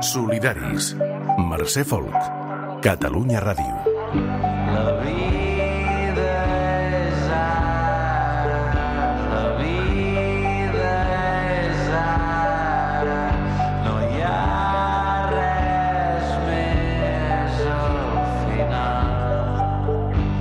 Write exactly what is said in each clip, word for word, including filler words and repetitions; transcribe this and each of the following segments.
Solidaris. Mercè Folk. Catalunya Ràdio. La vida és ara, la vida és ara, no hi ha res més al final.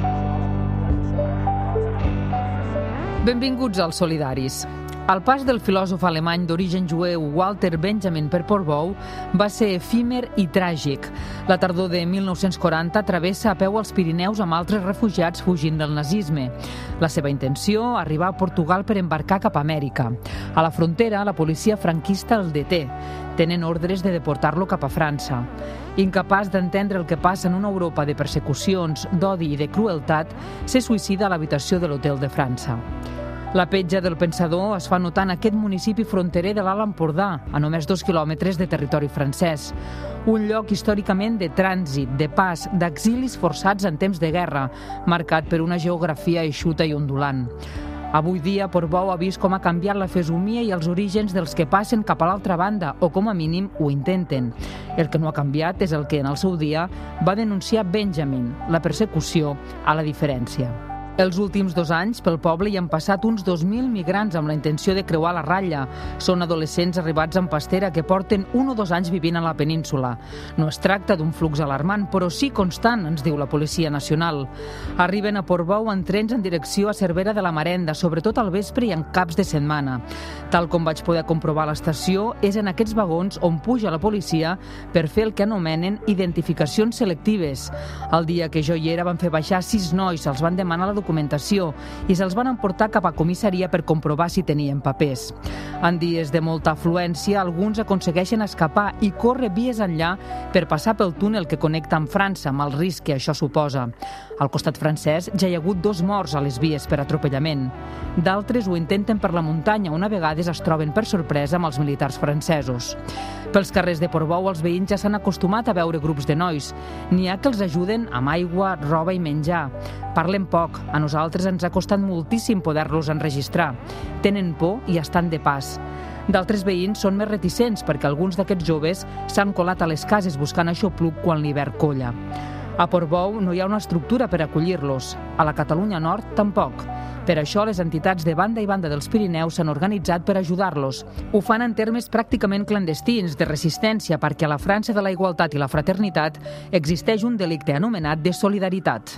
Benvinguts als Solidaris. El pas del filòsof alemany d'origen jueu Walter Benjamin per Portbou va ser efímer i tràgic. La tardor de mil nou-cents quaranta travessa a peu els Pirineus amb altres refugiats fugint del nazisme. La seva intenció, arribar a Portugal per embarcar cap a Amèrica. A la frontera, la policia franquista el deté. Tenen ordres de deportar-lo cap a França. Incapaç d'entendre el que passa en una Europa de persecucions, d'odi i de crueltat, se suïcida a l'habitació de l'Hotel de França. La petja del pensador es fa notar en aquest municipi fronterer de l'Alt Empordà, a només dos quilòmetres de territori francès. Un lloc històricament de trànsit, de pas, d'exilis forçats en temps de guerra, marcat per una geografia eixuta i ondulant. Avui dia, Portbou ha vist com ha canviat la fesomia i els orígens dels que passen cap a l'altra banda, o com a mínim ho intenten. El que no ha canviat és el que en el seu dia va denunciar Benjamin, la persecució a la diferència. Els últims dos anys, pel poble hi han passat uns dos mil migrants amb la intenció de creuar la ratlla. Són adolescents arribats en pastera que porten un o dos anys vivint a la península. No es tracta d'un flux alarmant, però sí constant, ens diu la Policia Nacional. Arriben a Portbou en trens en direcció a Cervera de la Marenda, sobretot al vespre i en caps de setmana. Tal com vaig poder comprovar a l'estació, és en aquests vagons on puja la policia per fer el que anomenen identificacions selectives. El dia que jo hi era van fer baixar sis nois, els van demanar la documentació i se'ls van emportar cap a comissaria per comprovar si tenien papers. En dies de molta afluència, alguns aconsegueixen escapar i córrer vies enllà per passar pel túnel que connecta amb França, amb el risc que això suposa. Al costat francès ja hi ha hagut dos morts a les vies per atropellament. D'altres ho intenten per la muntanya, on a vegades es troben per sorpresa amb els militars francesos. Pels carrers de Portbou els veïns ja s'han acostumat a veure grups de nois. N'hi ha que els ajuden amb aigua, roba i menjar. Parlen poc, a nosaltres ens ha costat moltíssim poder-los enregistrar. Tenen por i estan de pas. D'altres veïns són més reticents perquè alguns d'aquests joves s'han colat a les cases buscant aixopluc quan l'hivern colla. A Portbou no hi ha una estructura per acollir-los. A la Catalunya Nord tampoc. Per això, les entitats de banda i banda dels Pirineus s'han organitzat per ajudar-los. Ho fan en termes pràcticament clandestins, de resistència, perquè a la França de la igualtat i la fraternitat existeix un delicte anomenat de solidaritat.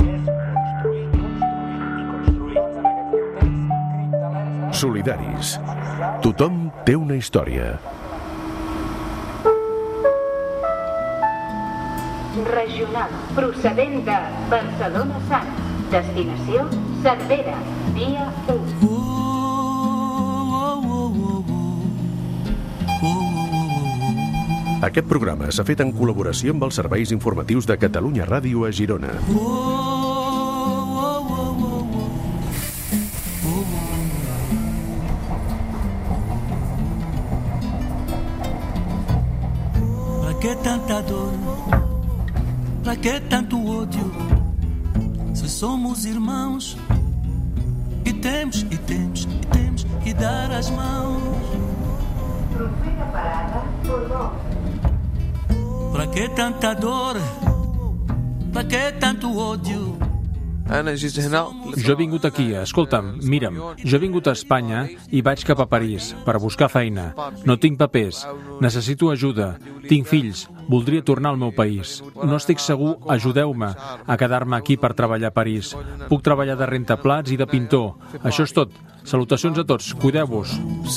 Solidaris. Tothom té una història. Regional, procedent de Barcelona Sant. Destinació Cervera, dia u. Aquest programa s'ha fet en col·laboració amb els serveis informatius de Catalunya Ràdio a Girona. Pra que tanta dor? Pra que tanto ódio? Se somos irmãos e temos, e temos, e temos que dar as mãos. Propera parada, Portbou. Pra que tanta dor? Pra que tanto ódio? Jo he vingut aquí, escolta'm, mira'm, jo he vingut a Espanya i vaig cap a París per buscar feina. No tinc papers, necessito ajuda, tinc fills, voldria tornar al meu país. No estic segur, ajudeu-me a quedar-me aquí per treballar a París. Puc treballar de rentaplats i de pintor. Això és tot. Salutacions a tots, cuideu-vos.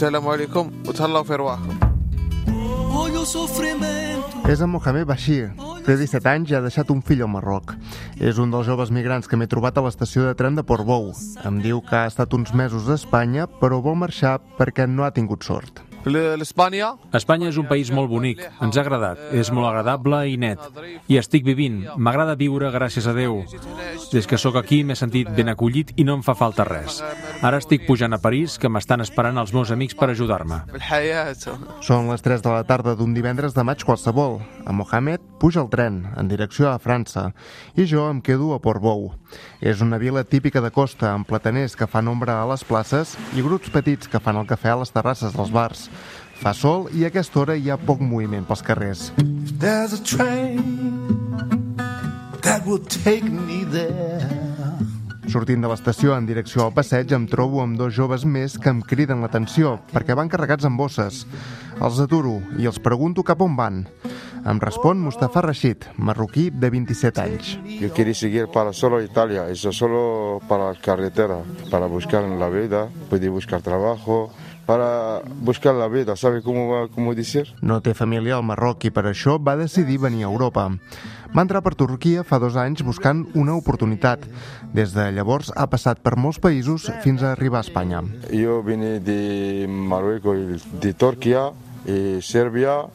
Olha o sofrimento. És en Mohamed Bashir. Té disset anys i ha deixat un fill al Marroc. És un dels joves migrants que m'he trobat a l'estació de tren de Portbou. Em diu que ha estat uns mesos a Espanya, però vol marxar perquè no ha tingut sort. Espanya és un país molt bonic, ens ha agradat, és molt agradable i net. I estic vivint, m'agrada viure, gràcies a Déu. Des que sóc aquí m'he sentit ben acollit i no em fa falta res. Ara estic pujant a París, que m'estan esperant els meus amics per ajudar-me. Són les tres de la tarda d'un divendres de maig qualsevol. En Mohamed puja al tren, en direcció a França, i jo em quedo a Portbou. És una vila típica de costa, amb plataners que fan ombra a les places i grups petits que fan el cafè a les terrasses dels bars. Fa sol i a aquesta hora hi ha poc moviment pels carrers. There's a train that will take me there. Sortint de l'estació en direcció al passeig em trobo amb dos joves més que em criden l'atenció perquè van carregats amb bosses. Els aturo i els pregunto cap on van. Em respon Mustafa Rashid, marroquí de vint-i-set anys. Yo quería seguir para solo Italia, eso solo para la carretera, para buscar la vida, poder buscar trabajo, para buscar la vida, ¿sabe cómo va, cómo decir? No té família al Marroc i per això va decidir venir a Europa. Va entrar per Turquia fa dos anys buscant una oportunitat. Des de llavors ha passat per molts països fins a arribar a Espanya. Yo vine de Marruecos, de Turquía, y Serbia,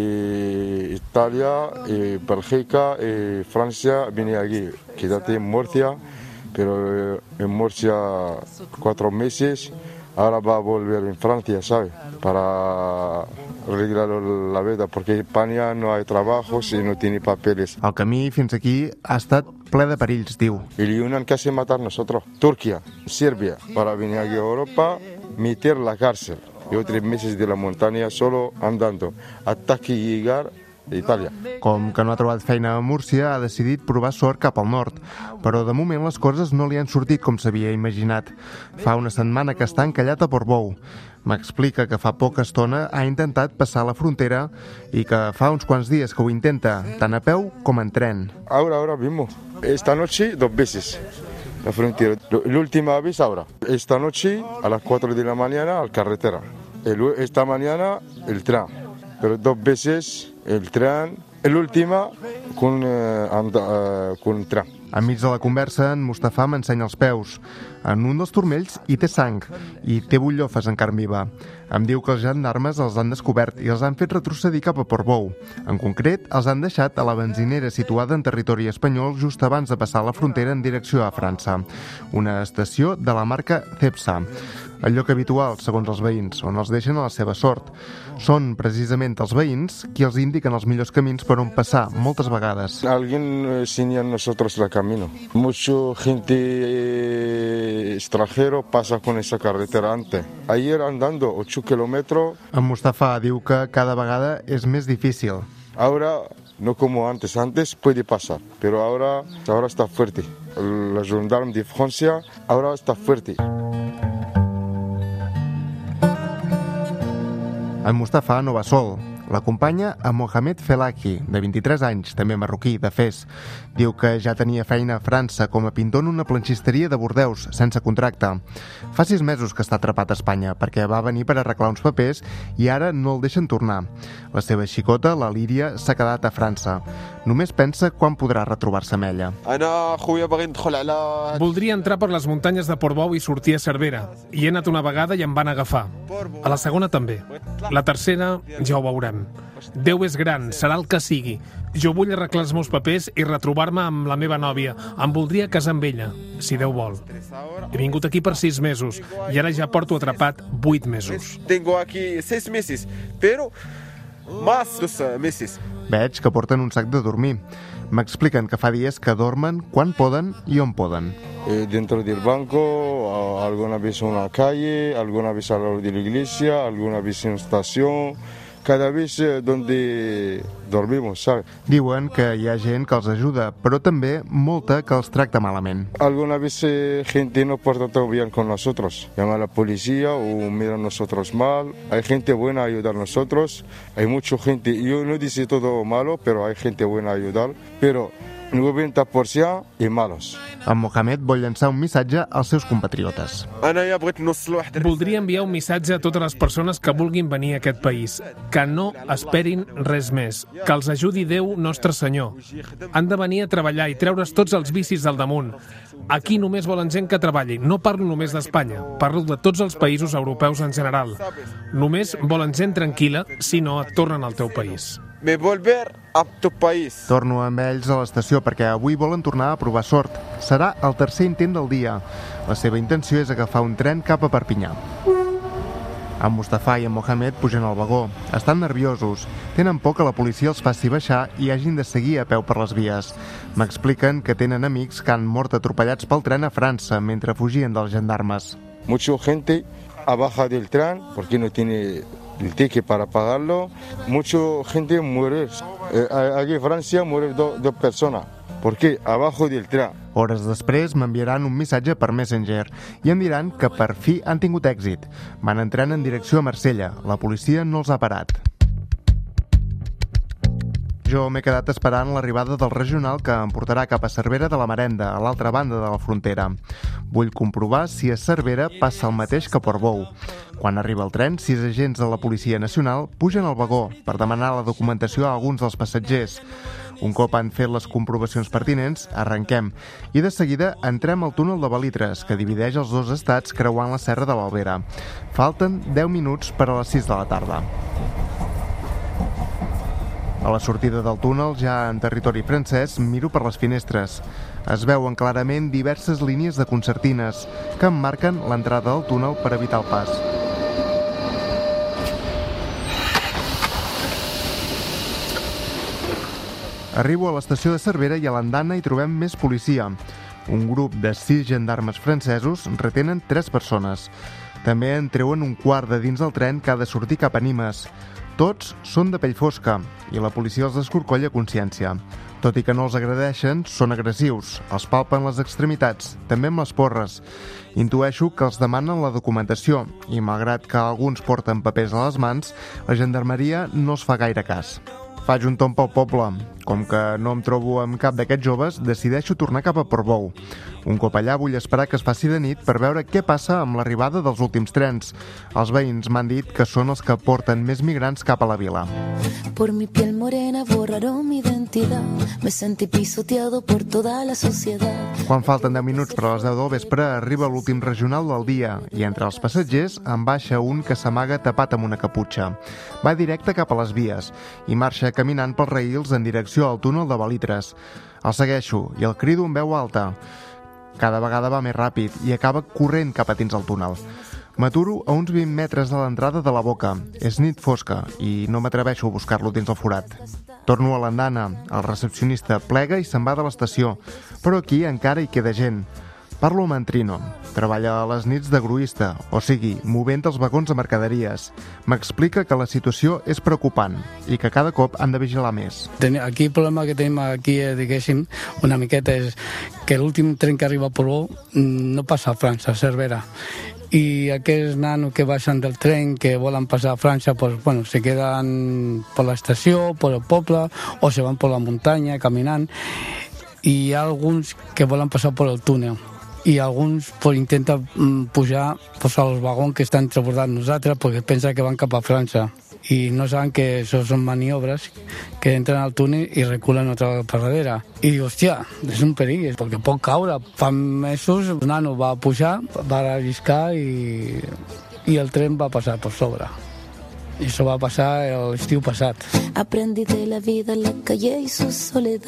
y Italia, y Bélgica, y Francia, vine aquí. Quédate en Murcia, pero en Murcia cuatro meses. Ahora va a volver en Francia, ¿sabe? Para arreglar la vida, porque en España no hay trabajo si no tiene papeles. El camí fins aquí ha estat ple de perills, diu. Y le unen casi matar nosotros. Turquía, Serbia, para venir aquí a Europa, meter la cárcel. Yo tres meses de la montaña solo andando, hasta que llegar a Itàlia. Com que no ha trobat feina a Múrcia, ha decidit provar sort cap al nord. Però de moment les coses no li han sortit com s'havia imaginat. Fa una setmana que està encallat a Portbou. M'explica que fa poca estona ha intentat passar la frontera i que fa uns quants dies que ho intenta, tant a peu com en tren. Ahora, ahora mismo. Esta noche dos veces. La frontera. La última vez ahora. Esta noche a las cuatro de la mañana al carretera. El, esta mañana el tren. Pero dos veces el tren, l'última con, eh, anda, eh, con tren. Enmig de la conversa, en Mustafa m'ensenya els peus. En un dels turmells hi té sang i té butllofes en carn viva. Em diu que els gendarmes els han descobert i els han fet retrocedir cap a Portbou. En concret, els han deixat a la benzinera situada en territori espanyol just abans de passar la frontera en direcció a França. Una estació de la marca Cepsa. El lloc habitual, segons els veïns, on els deixen a la seva sort. Són precisament els veïns qui els indiquen els millors camins per on passar, moltes vegades. Alguien enseña a nosotros el camino. Mucha gente extranjero pasa con esa carretera antes. Ayer andando ocho kilómetros. En Mustafa diu que cada vegada és més difícil. Ahora no como antes, antes puede pasar, pero ahora, ahora está fuerte. La gendarme de Francia ahora está fuerte. En Mustafa no va sol. L'acompanya a Mohamed Felaki, de vint-i-tres anys, també marroquí, de Fes. Diu que ja tenia feina a França com a pintor en una planxisteria de Bordeus, sense contracte. Fa sis mesos que està atrapat a Espanya, perquè va venir per arreglar uns papers i ara no el deixen tornar. La seva xicota, la Líria, s'ha quedat a França. Només pensa quan podrà retrobar-se amb ella. Voldria entrar per les muntanyes de Portbou i sortir a Cervera. Hi he anat una vegada i em van agafar. A la segona també. La tercera ja ho veurem. Déu és gran, serà el que sigui. Jo vull arreglar els meus papers i retrobar-me amb la meva nòvia. Em voldria casar amb ella, si Déu vol. He vingut aquí per sis mesos i ara ja porto atrapat vuit mesos. Tengo aquí seis meses, pero más dos meses. Veig que porten un sac de dormir. M'expliquen que fa dies que dormen quan poden i on poden. Eh, dentro del banco, alguna vez en la calle, alguna vez al lado de la iglesia, alguna vez en estación, cada vez eh, donde dormimos, ¿sabes? Diuen que hi ha gent que els ajuda, però també molta que els tracta malament. Alguna vez eh, gente no porta todo bien con nosotros, llama a la policía o mira a nosotros mal. Hay gente buena a ayudar a nosotros, hay mucha gente, yo no dice todo malo, pero hay gente buena a ayudar, pero noventa per cent i malos. En Mohamed vol llançar un missatge als seus compatriotes. Voldria enviar un missatge a totes les persones que vulguin venir a aquest país, que no esperin res més, que els ajudi Déu Nostre Senyor. Han de venir a treballar i treure's tots els vicis del damunt. Aquí només volen gent que treballi. No parlo només d'Espanya, parlo de tots els països europeus en general. Només volen gent tranquil·la, si no et tornen al teu país. Me volver a tu país. Torno amb ells a l'estació perquè avui volen tornar a provar sort. Serà el tercer intent del dia. La seva intenció és agafar un tren cap a Perpinyà. En Mustafa i en Mohamed pugen al vagó. Estan nerviosos. Tenen por que la policia els faci baixar i hagin de seguir a peu per les vies. M'expliquen que tenen amics que han mort atropellats pel tren a França mentre fugien dels gendarmes. Mucha gente abajo del tren porque no tiene el ticket para pagarlo, mucha gente muere. Eh, aquí en Francia mueren do, dos personas. ¿Por qué? Abajo del tren. Hores després m'enviaran un missatge per Messenger i em diran que per fi han tingut èxit. Van entrant en direcció a Marsella. La policia no els ha parat. Jo m'he quedat esperant l'arribada del regional que em portarà cap a Cervera de la Marenda, a l'altra banda de la frontera. Vull comprovar si a Cervera passa el mateix que a Portbou. Quan arriba el tren, sis agents de la Policia Nacional pugen al vagó per demanar la documentació a alguns dels passatgers. Un cop han fet les comprovacions pertinents, arrenquem i de seguida entrem al túnel de Belitres, que divideix els dos estats creuant la Serra de l'Albera. Falten deu minuts per a les sis de la tarda. A la sortida del túnel, ja en territori francès, miro per les finestres. Es veuen clarament diverses línies de concertines que emmarquen l'entrada del túnel per evitar el pas. Arribo a l'estació de Cervera i a l'andana hi trobem més policia. Un grup de sis gendarmes francesos retenen tres persones. També en treuen un quart de dins del tren que ha de sortir cap a Nimes. Tots són de pell fosca i la policia els escorcolla a consciència. Tot i que no els agredeixen, són agressius. Els palpen les extremitats, també amb les porres. Intueixo que els demanen la documentació i, malgrat que alguns porten papers a les mans, la gendarmeria no els fa gaire cas. Faig un tomb pel poble. Com que no em trobo amb cap d'aquests joves, decideixo tornar cap a Portbou. Un cop allà vull esperar que es faci de nit per veure què passa amb l'arribada dels últims trens. Els veïns m'han dit que són els que porten més migrants cap a la vila. Por mi piel morena borraron mi identidad. Me sentí pisoteado por toda la sociedad. Quan falten deu minuts per a les deu del vespre, arriba l'últim regional del dia i entre els passatgers en baixa un que s'amaga tapat amb una caputxa. Va directe cap a les vies i marxa caminant pels raïls en direcció al túnel de Belitres. El segueixo i el crido en veu alta. Cada vegada va més ràpid i acaba corrent cap a dins el túnel. M'aturo a uns vint metres de l'entrada de la boca. És nit fosca i no m'atreveixo a buscar-lo dins el forat. Torno a l'andana. El recepcionista plega i se'n va de l'estació, però aquí encara hi queda gent. Parlo amb en Trino. Treballa a les nits de gruista, o sigui, movent els vagons de mercaderies. M'explica que la situació és preocupant i que cada cop han de vigilar més. Aquí el problema que tenim aquí, diguéssim, una miqueta és que l'últim tren que arriba a Portbou no passa a França, a Cervera. I aquells nanos que baixen del tren, que volen passar a França, pues, bueno, se quedan por la estació, por el poble, o se van por la muntanya caminant. I hi ha alguns que volen passar por el túnel. I alguns pues, intenten pujar pues, als vagons que estan transbordant nosaltres perquè pensen que van cap a França i no saben que això són maniobres que entren al túnel i reculen otra vegada per darrere. I dic, hòstia, és un perill, perquè pot caure. Fa mesos un nano va pujar, va relliscar i, i el tren va passar per sobre. I això va passar l'estiu passat. Aprendí de la vida en la calle y su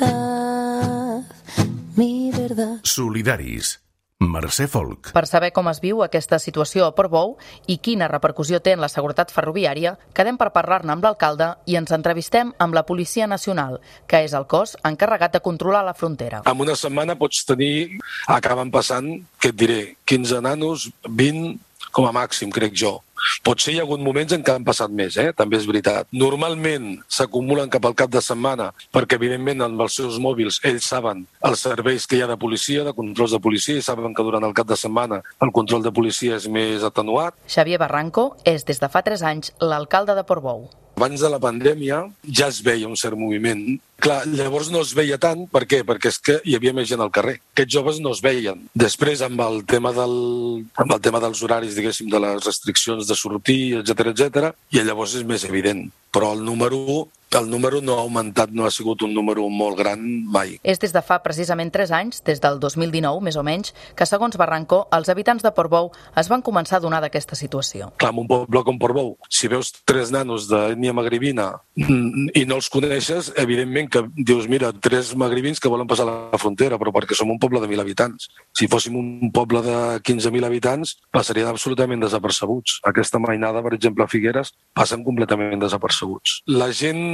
soledad, mi verdad. Solidaris. Mercè Folk. Per saber com es viu aquesta situació a Portbou i quina repercussió té en la seguretat ferroviària, quedem per parlar-ne amb l'alcalde i ens entrevistem amb la Policia Nacional, que és el cos encarregat de controlar la frontera. En una setmana pots tenir, acaben passant, què et diré, quinze nanos, vint com a màxim, crec jo. Potser hi ha hagut moments en què han passat més, eh? També és veritat. Normalment s'acumulen cap al cap de setmana perquè, evidentment, amb els seus mòbils ells saben els serveis que hi ha de policia, de controls de policia, i saben que durant el cap de setmana el control de policia és més atenuat. Xavier Barranco és, des de fa tres anys, l'alcalde de Portbou. Abans de la pandèmia ja es veia un cert moviment. Clar, llavors no es veia tant. Per què? Perquè és que hi havia més gent al carrer. Aquests joves no es veien. Després, amb el tema, del, amb el tema dels horaris, diguéssim, de les restriccions de sortir, etcètera, etcètera, i llavors és més evident. Però el número, el número no ha augmentat, no ha sigut un número molt gran mai. És des de fa precisament tres anys, des del dos mil dinou, més o menys, que, segons Barranco, els habitants de Portbou es van començar a adonar d'aquesta situació. Clar, en un poble com Portbou, si veus tres nanos d'ètnia magribina i no els coneixes, evidentment que dius, mira, tres magribins que volen passar la frontera, però perquè som un poble de mil habitants. Si fóssim un poble de quinze mil habitants, passarien absolutament desapercebuts. Aquesta mainada, per exemple, a Figueres, passen completament desapercebuts. La gent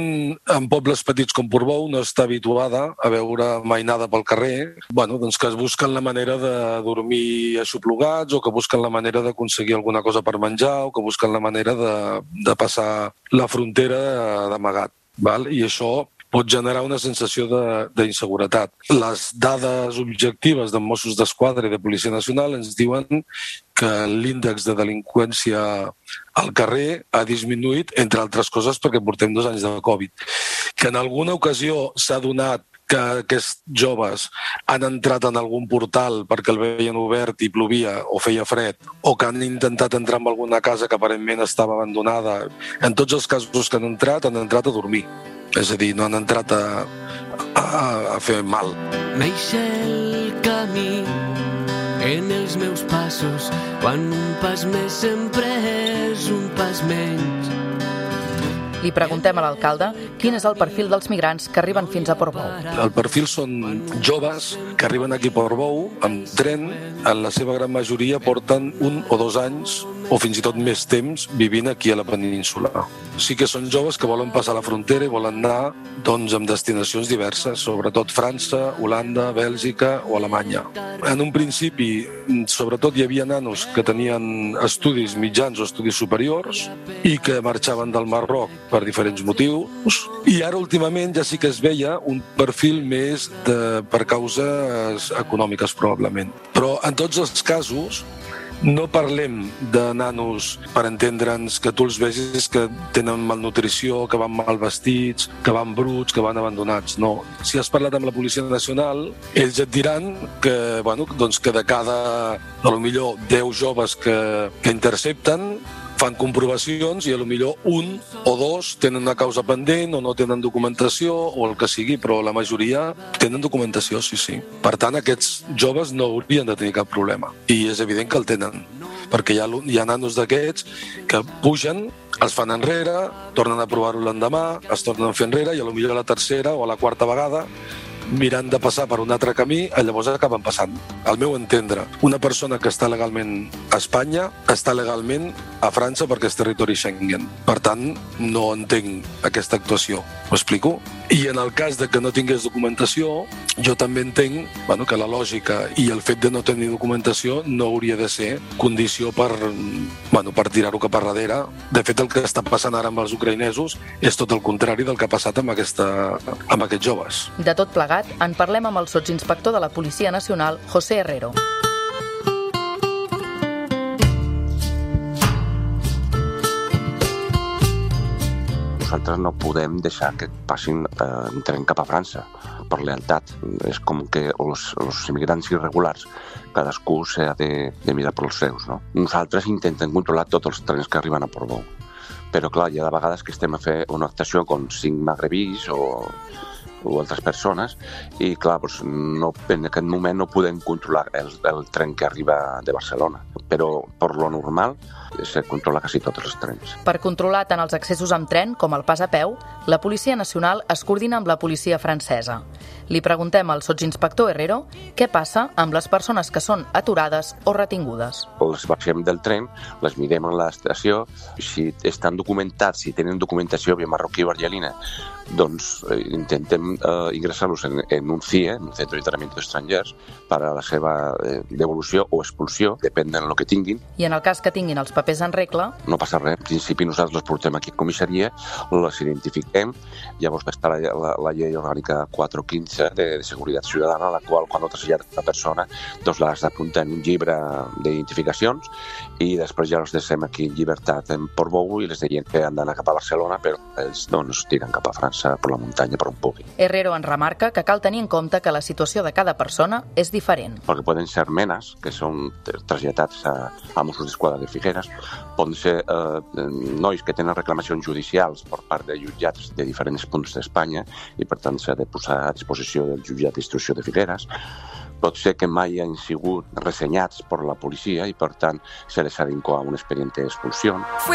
en pobles petits com Portbou no està habituada a veure mainada pel carrer, bueno, doncs que es busquen la manera de dormir aixoplugats o que busquen la manera d'aconseguir alguna cosa per menjar o que busquen la manera de, de passar la frontera d'amagat. Val? I això pot generar una sensació d'inseguretat. Les dades objectives de Mossos d'Esquadra i de Policia Nacional ens diuen que l'índex de delinqüència al carrer ha disminuït, entre altres coses, perquè portem dos anys de Covid. Que en alguna ocasió s'ha donat que aquests joves han entrat en algun portal perquè el veien obert i plovia o feia fred, o que han intentat entrar en alguna casa que aparentment estava abandonada. En tots els casos que han entrat, han entrat a dormir. És a dir, no han entrat a, a, a fer mal. Neix el camí en els meus passos, quan un pas més sempre és un pas menys. Li preguntem a l'alcalde quin és el perfil dels migrants que arriben fins a Portbou. El perfil són joves que arriben aquí a Portbou amb tren. En la seva gran majoria porten un o dos anys o fins i tot més temps vivint aquí a la península. Sí que són joves que volen passar la frontera i volen anar doncs, amb destinacions diverses, sobretot França, Holanda, Bèlgica o Alemanya. En un principi, sobretot hi havia nanos que tenien estudis mitjans o estudis superiors i que marxaven del Marroc per diferents motius, i ara últimament ja sí que es veia un perfil més de, per causes econòmiques probablement. Però en tots els casos no parlem de nanos, per entendre'ns, que tu els vegis que tenen malnutrició, que van mal vestits, que van bruts, que van abandonats. No. Si has parlat amb la Policia Nacional, ells et diran que, bueno, doncs que de cada, a lo millor, deu joves que, que intercepten, fan comprovacions i a lo millor un o dos tenen una causa pendent o no tenen documentació o el que sigui, però la majoria tenen documentació, sí, sí. Per tant, aquests joves no haurien de tenir cap problema. I és evident que el tenen, perquè hi ha, hi ha nanos d'aquests que pugen, els fan enrere, tornen a provar-ho l'endemà, es tornen a fer enrere i a lo millor a la tercera o a la quarta vegada mirant de passar per un altre camí, llavors acaben passant. Al meu entendre, una persona que està legalment a Espanya està legalment a França perquè és territori Schengen. Per tant, no entenc aquesta actuació. M'ho explico? I en el cas de que no tingués documentació, jo també entenc bueno, que la lògica i el fet de no tenir documentació no hauria de ser condició per, bueno, per tirar-ho cap a darrere. De fet, el que està passant ara amb els ucraïnesos és tot el contrari del que ha passat amb, aquesta, amb aquests joves. De tot plegat, en parlem amb el sotsinspector de la Policia Nacional, José Herrero. Nosaltres no podem deixar que passin eh, en tren cap a França per lealtat. És com que els, els immigrants irregulars cadascú s'ha de, de mirar per els seus. No? Nosaltres intentem controlar tots els trens que arriben a Portbou. Però clar, hi ha de vegades que estem a fer una actuació amb cinc magrebís o o altres persones i clar, doncs, no, en aquest moment no podem controlar el, el tren que arriba de Barcelona, però per lo normal se controla quasi tots els trens. Per controlar tant els accessos amb tren com el pas a peu, la Policia Nacional es coordina amb la policia francesa. Li preguntem al sotsinspector Herrero què passa amb les persones que són aturades o retingudes. Les baixem del tren, les mirem a l'estació, si estan documentats, si tenen documentació via marroquí o argelina, doncs eh, intentem eh, ingressar-los en, en un C I E, en un centre d'internament d'estrangers, per a la seva eh, devolució o expulsió, depèn del que tinguin. I en el cas que tinguin els papers en regla? No passa res. En principi nosaltres els portem aquí a comissaria, les identifiquem, llavors està la, la, la llei orgànica quatre quinze de, de seguretat ciutadana, la qual quan no traslladat una persona doncs l'has d'apuntar en un llibre d'identificacions i després ja els deixem aquí en llibertat en Portbou i les deien que han d'anar cap a Barcelona, però ells doncs tiren cap a França per la muntanya per on pugui. Herrero en remarca que cal tenir en compte que la situació de cada persona és diferent. Perquè poden ser menes, que són trasllatats a, a Mossos d'Esquadra de Figueres, poden ser eh, nois que tenen reclamacions judicials per part de jutjats de diferents punts d'Espanya i per tant s'ha de posar a disposició del jutjat d'instrucció de Figueres. Pot ser que mai han sigut ressenyats per la policia i per tant se les ha d'incoar un expedient d'expulsió.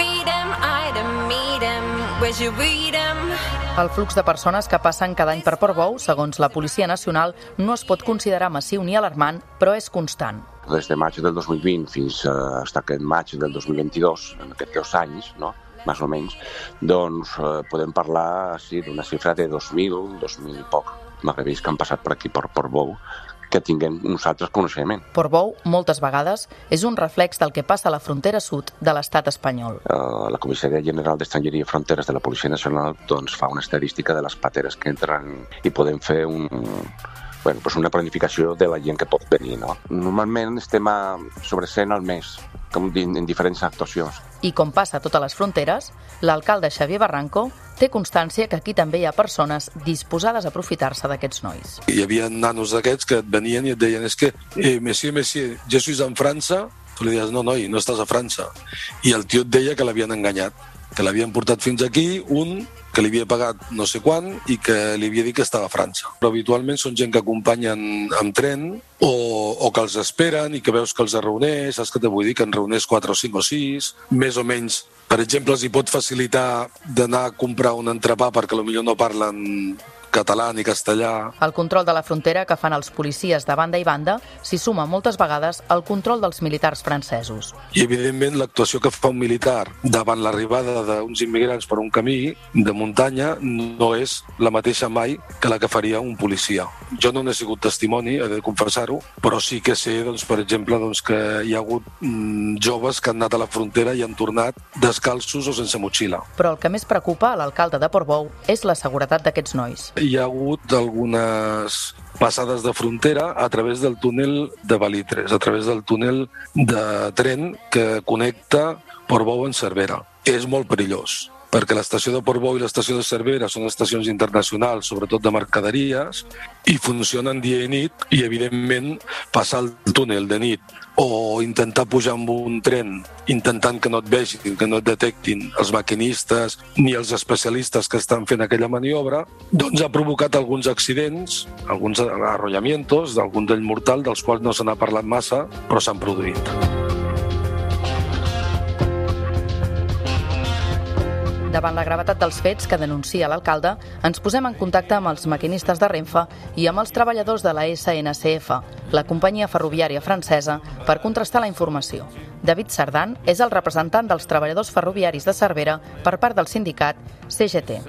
El flux de persones que passen cada any per Portbou, segons la Policia Nacional, no es pot considerar massiu ni alarmant, però és constant. Des de maig del dos mil vint fins a aquest maig del dos mil vint-i-dos, en aquests dos anys, no? més o menys, doncs eh, podem parlar sí, d'una xifra de dos mil, dos mil i poc magrebís que han passat per aquí, per Portbou, que tinguem nosaltres coneixement. Portbou, moltes vegades, és un reflex del que passa a la frontera sud de l'estat espanyol. Uh, la Comissaria General d'Estrangeria i Fronteres de la Policia Nacional doncs, fa una estadística de les pateres que entren i podem fer un, bueno, doncs una planificació de la gent que pot venir. No? Normalment estem a sobre cent al mes, com en diferents actuacions. I com passa a totes les fronteres, l'alcalde Xavier Barranco té constància que aquí també hi ha persones disposades a aprofitar-se d'aquests nois. Hi havia nanos d'aquests que et venien i et deien és que, eh, monsieur, monsieur, je suis en França. Tu li dius, no, noi, no estàs a França. I el tio et deia que l'havien enganyat, que l'havien portat fins aquí, un que li havia pagat no sé quan i que li havia dit que estava a França. Però habitualment són gent que acompanyen amb tren o, o que els esperen i que veus que els reuneix, saps què te vull dir? Que en reuneix quatre o cinc o sis, més o menys. Per exemple, els hi pot facilitar d'anar a comprar un entrepà perquè potser no parlen català ni castellà. El control de la frontera que fan els policies de banda i banda s'hi suma moltes vegades al control dels militars francesos. I, evidentment, l'actuació que fa un militar davant l'arribada d'uns immigrants per un camí de muntanya no és la mateixa mai que la que faria un policia. Jo no n'he sigut testimoni, he de confessar-ho, però sí que sé, doncs, per exemple, doncs, que hi ha hagut mm, joves que han anat a la frontera i han tornat descalços o sense motxilla. Però el que més preocupa a l'alcalde de Portbou és la seguretat d'aquests nois. Hi ha hagut algunes passades de frontera a través del túnel de Balitres, a través del túnel de tren que connecta Portbou amb Cervera. És molt perillós, perquè l'estació de Portbou i l'estació de Cervera són estacions internacionals, sobretot de mercaderies, i funcionen dia i nit, i evidentment passar el túnel de nit o intentar pujar amb un tren intentant que no et vegin, que no et detectin els maquinistes ni els especialistes que estan fent aquella maniobra, doncs ha provocat alguns accidents, alguns arrollamientos, d'algun d'ell mortal, dels quals no se n'ha parlat massa, però s'han produït. Davant la gravetat dels fets que denuncia l'alcalde, ens posem en contacte amb els maquinistes de Renfe i amb els treballadors de la S N C F, la companyia ferroviària francesa, per contrastar la informació. David Sardan és el representant dels treballadors ferroviaris de Cervera per part del sindicat C G T.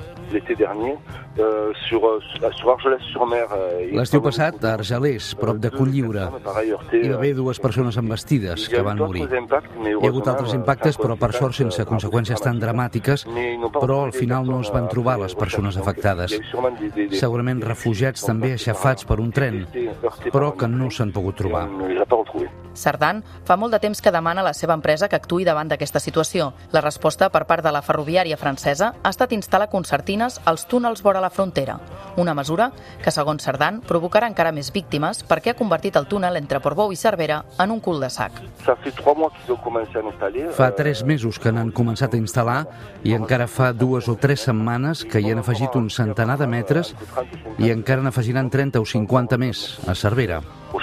L'estiu passat, a Argelers, prop de Cotlliure, hi va haver dues persones embestides que van morir. Hi ha hagut altres impactes, però per sort sense conseqüències tan dramàtiques, però al final no es van trobar les persones afectades. Segurament refugiats també aixafats per un tren, però que no s'han pogut trobar. Sardan fa molt de temps que demana a la seva empresa que actuï davant d'aquesta situació. La resposta per part de la ferroviària francesa ha estat instal·lar concertines als túnels vora la frontera, una mesura que, segons Sardan, provocarà encara més víctimes perquè ha convertit el túnel entre Portbou i Cervera en un cul-de-sac. Fa tres mesos que n'han començat a instal·lar i encara fa dues o tres setmanes que hi han afegit un centenar de metres i encara n'afegiran trenta o cinquanta més a Cervera.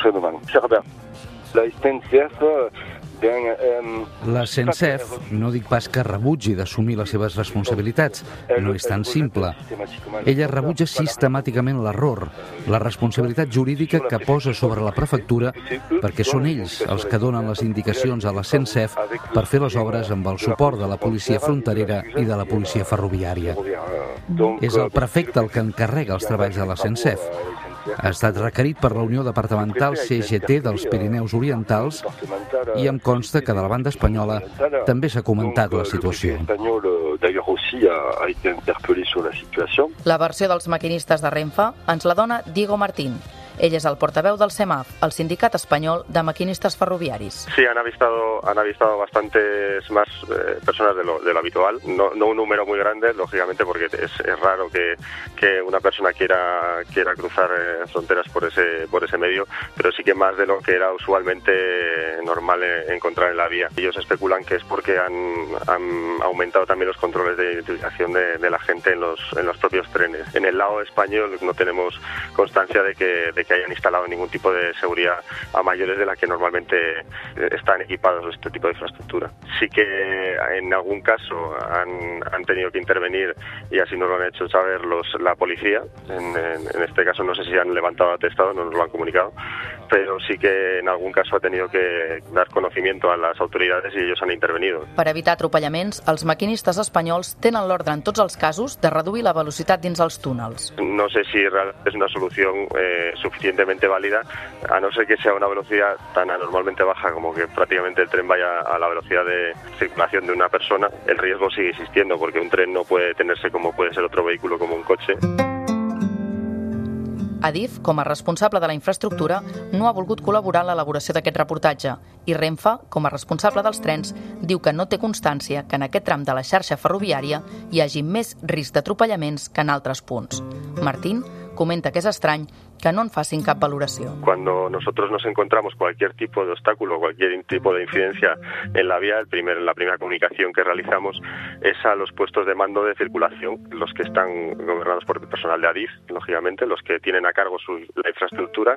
La S N C F no dic pas que rebutgi d'assumir les seves responsabilitats, no és tan simple. Ella rebutja sistemàticament l'error, la responsabilitat jurídica que posa sobre la prefectura perquè són ells els que donen les indicacions a la S N C F per fer les obres amb el suport de la policia fronterera i de la policia ferroviària. És el prefecte el que encarrega els treballs de la S N C F. Ha estat requerit per la Unió Departamental C G T dels Pirineus Orientals i em consta que de la banda espanyola també s'ha comentat la situació. La versió dels maquinistes de Renfe ens la dona Diego Martín. Ell és el portaveu del CEMAF, el sindicat espanyol de maquinistas ferroviaris. Sí, han avistado, han avistado bastantes más eh, personas de lo, de lo habitual. No, no un número muy grande, lógicamente, porque es, es raro que, que una persona quiera, quiera cruzar eh, fronteras por ese, por ese medio, pero sí que más de lo que era usualmente normal eh, encontrar en la vía. Ellos especulan que es porque han, han aumentado también los controles de identificación de, de la gente en los, en los propios trenes. En el lado español no tenemos constancia de que, de que que hayan instalado ningún tipo de seguridad a mayores de la que normalmente están equipados este tipo de infraestructura. Sí que en algún caso han, han tenido que intervenir, y así nos lo han hecho saber los, la policía. En, en, en este caso no sé si han levantado atestado, no nos lo han comunicado, pero sí que en algún caso ha tenido que dar conocimiento a las autoridades y ellos han intervenido. Per evitar atropellaments, els maquinistes espanyols tenen l'ordre en tots els casos de reduir la velocitat dins els túnels. No sé si realmente es una solución eh, suficientemente válida, a no ser que sea una velocidad tan anormalmente baja como que prácticamente el tren vaya a la velocidad de circulación de una persona. El riesgo sigue existiendo porque un tren no puede tenerse como puede ser otro vehículo como un coche. Adif, com a responsable de la infraestructura, no ha volgut col·laborar en l'elaboració d'aquest reportatge i Renfe, com a responsable dels trens, diu que no té constància que en aquest tram de la xarxa ferroviària hi hagi més risc d'atropellaments que en altres punts. Martín comenta que és estrany que no en facin cap valoració. Cuando nosotros nos encontramos cualquier tipo de obstáculo, cualquier tipo de incidencia en la vía, el primer, la primera comunicación que realizamos es a los puestos de mando de circulación, los que están gobernados por el personal de Adif, lógicamente, los que tienen a cargo su, la infraestructura.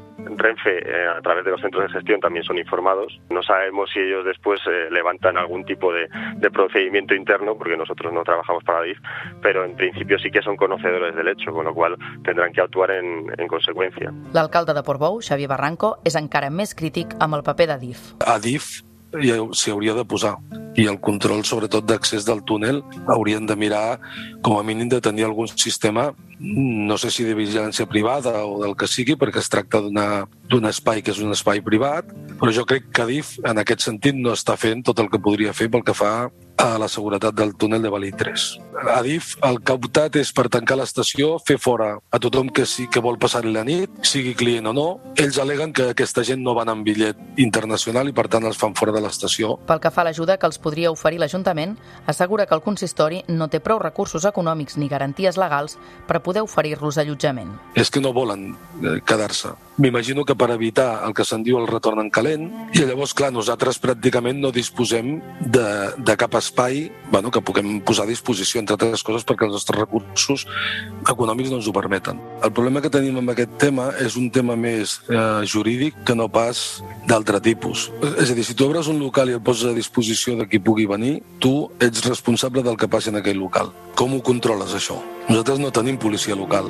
Renfe, eh, a través de los centros de gestión, también son informados. No sabemos si ellos después eh, levantan algún tipo de, de procedimiento interno, porque nosotros no trabajamos para Adif, pero en principio sí que son conocedores del hecho, con lo cual tendrán que actuar en, en conseqüència. L'alcalde de Portbou, Xavier Barranco, és encara més crític amb el paper d'Adif. Adif s'hi hauria de posar, i el control sobretot d'accés del túnel haurien de mirar com a mínim de tenir algun sistema, no sé si de vigilància privada o del que sigui, perquè es tracta d'un espai que és un espai privat, però jo crec que Adif en aquest sentit no està fent tot el que podria fer pel que fa a la seguretat del túnel de Valí tres. Adif, el que ha optat és per tancar l'estació, fer fora a tothom que sí que vol passar-hi la nit, sigui client o no. Ells aleguen que aquesta gent no van amb bitllet internacional i per tant els fan fora de l'estació. Pel que fa a l'ajuda que els podria oferir l'Ajuntament, assegura que el consistori no té prou recursos econòmics ni garanties legals per poder oferir-los allotjament. És que no volen quedar-se. M'imagino que per evitar el que se'n diu el retorn en calent, i llavors, clar, nosaltres pràcticament no disposem de, de cap espai bueno, que puguem posar a disposició, entre altres coses, perquè els nostres recursos econòmics no ens ho permeten. El problema que tenim amb aquest tema és un tema més eh, jurídic que no pas d'altre tipus. És a dir, si tu obres un local i el poses a disposició de qui pugui venir, tu ets responsable del que passi en aquell local. Com ho controles, això? Nosaltres no tenim policia local.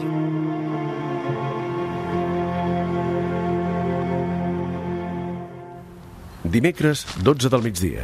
Dimecres, dotze del migdia.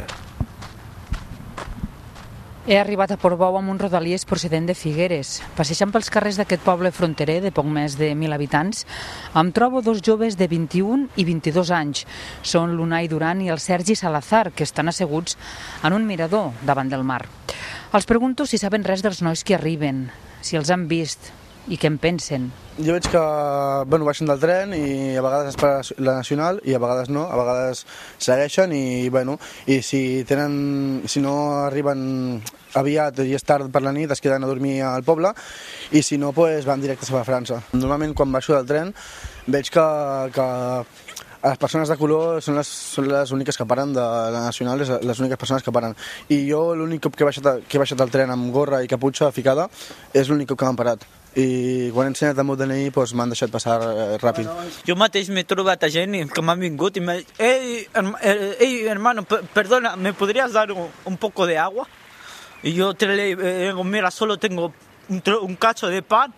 He arribat a Portbou amb un rodalies procedent de Figueres. Passejant pels carrers d'aquest poble fronterer de poc més de mil habitants, em trobo dos joves de vint-i-un i vint-i-dos anys. Són l'Unai Duran i el Sergi Salazar, que estan asseguts en un mirador davant del mar. Els pregunto si saben res dels nois que arriben, si els han vist i què en pensen. Jo veig que bueno, baixen del tren i a vegades es para la nacional i a vegades no, a vegades segueixen i, bueno, i si, tenen, si no arriben aviat i és tard per la nit es queden a dormir al poble i si no pues, van directes a França. Normalment quan baixo del tren veig que, que les persones de color són les, són les úniques que paren de la nacional, les úniques persones que paren. I jo l'únic cop que he baixat, que he baixat el tren amb gorra i caputxa ficada és l'únic cop que m'han parat. I quan he ensenyat el meu D N I pues, m'han deixat passar eh, ràpid. Jo mateix m'he trobat a gent que m'han vingut i m'ha dit «Ei, hey, hermano, perdona, ¿me podrías dar un, un poco de agua?» Y yo te le digo, mira, solo tengo un, un cacho de pan,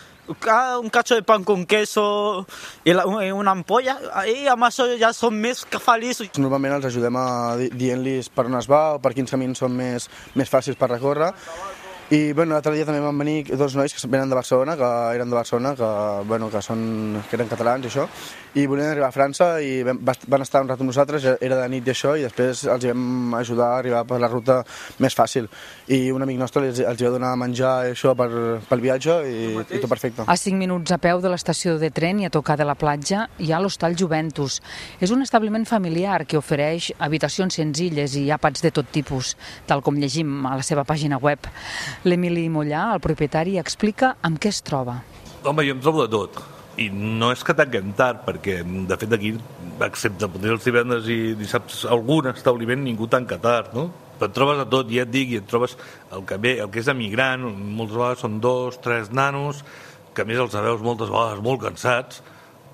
un cacho de pan con queso i una ampolla, i amb això ja som més que feliços. Normalment els ajudem a dient-los per on es va o per quins camins són més, més fàcils per recórrer. I bueno, l'altre dia també van venir dos nois que venen de Barcelona, que eren de Barcelona, que, bueno, que, són, que eren catalans i això, i volien arribar a França i van estar un rato amb nosaltres, era de nit i això, i després els vam ajudar a arribar per la ruta més fàcil. I un amic nostre els, els va donar a menjar i això per, pel viatge i, i tot perfecte. A cinc minuts a peu de l'estació de tren i a tocar de la platja hi ha l'Hostal Juventus. És un establiment familiar que ofereix habitacions senzilles i àpats de tot tipus, tal com llegim a la seva pàgina web. L'Emili Mollà, el propietari, explica amb què es troba. Home, jo em trobo de tot. I no és que tanquem tard, perquè, de fet, aquí, excepte els divendres i dissabtes, algun establiment ningú tanca tard, no? Però et trobes de tot, ja et dic, i et trobes el que, ve, el que és emigrant, moltes vegades són dos, tres nanos, que a més els veus moltes vegades molt cansats,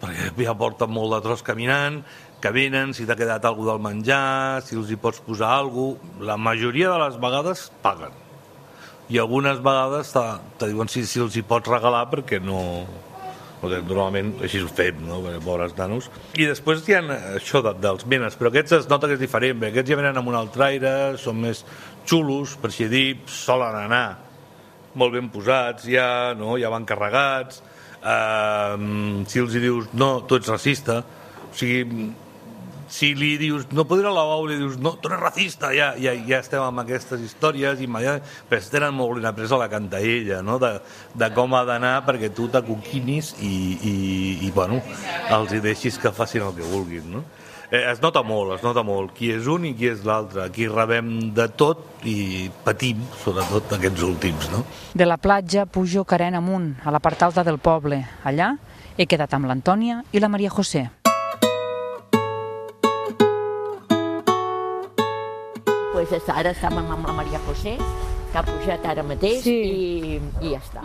perquè ja porten molt de tros caminant, que venen, si t'ha quedat alguna del menjar, si els hi pots posar alguna cosa. La majoria de les vegades paguen. I algunes vegades te, te diuen si, si els hi pots regalar perquè no... Normalment així ho fem, no? Pobres nanos. I després hi ha això de, dels menes, però aquests es nota que és diferent, perquè aquests ja venen amb un altre aire, són més xulos, per així dir, solen anar molt ben posats, ja, no? Ja van carregats. Uh, si els hi dius no, tu ets racista, o sigui, si li dius no podrà la bau, li dius no, tu eres racista, ja, ja, ja estem amb aquestes històries i però es tenen molt ben après a la cantaella, no? de, de com ha d'anar perquè tu t'acoquinis i, i, i bueno, els hi deixis que facin el que vulguin, no? Eh, es nota molt, es nota molt qui és un i qui és l'altre, aquí rebem de tot i patim, sobretot aquests últims, no? De la platja pujo carena amunt, a la part alta del poble. Allà he quedat amb l'Antònia i la Maria José. Pues ara estem amb la Maria José, que ha pujat ara mateix, sí. i, i ja està.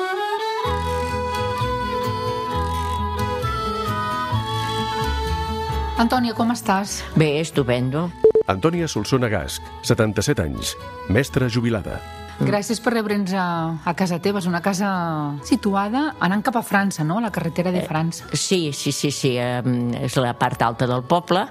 Antònia, com estàs? Bé, estupendo. Antònia Solsona Gasc, setanta-set anys, mestra jubilada. Gràcies per rebre'ns a, a casa teva. És una casa situada anant cap a França, no? La carretera de França. Eh, sí, sí, sí, sí. Eh, és la part alta del poble.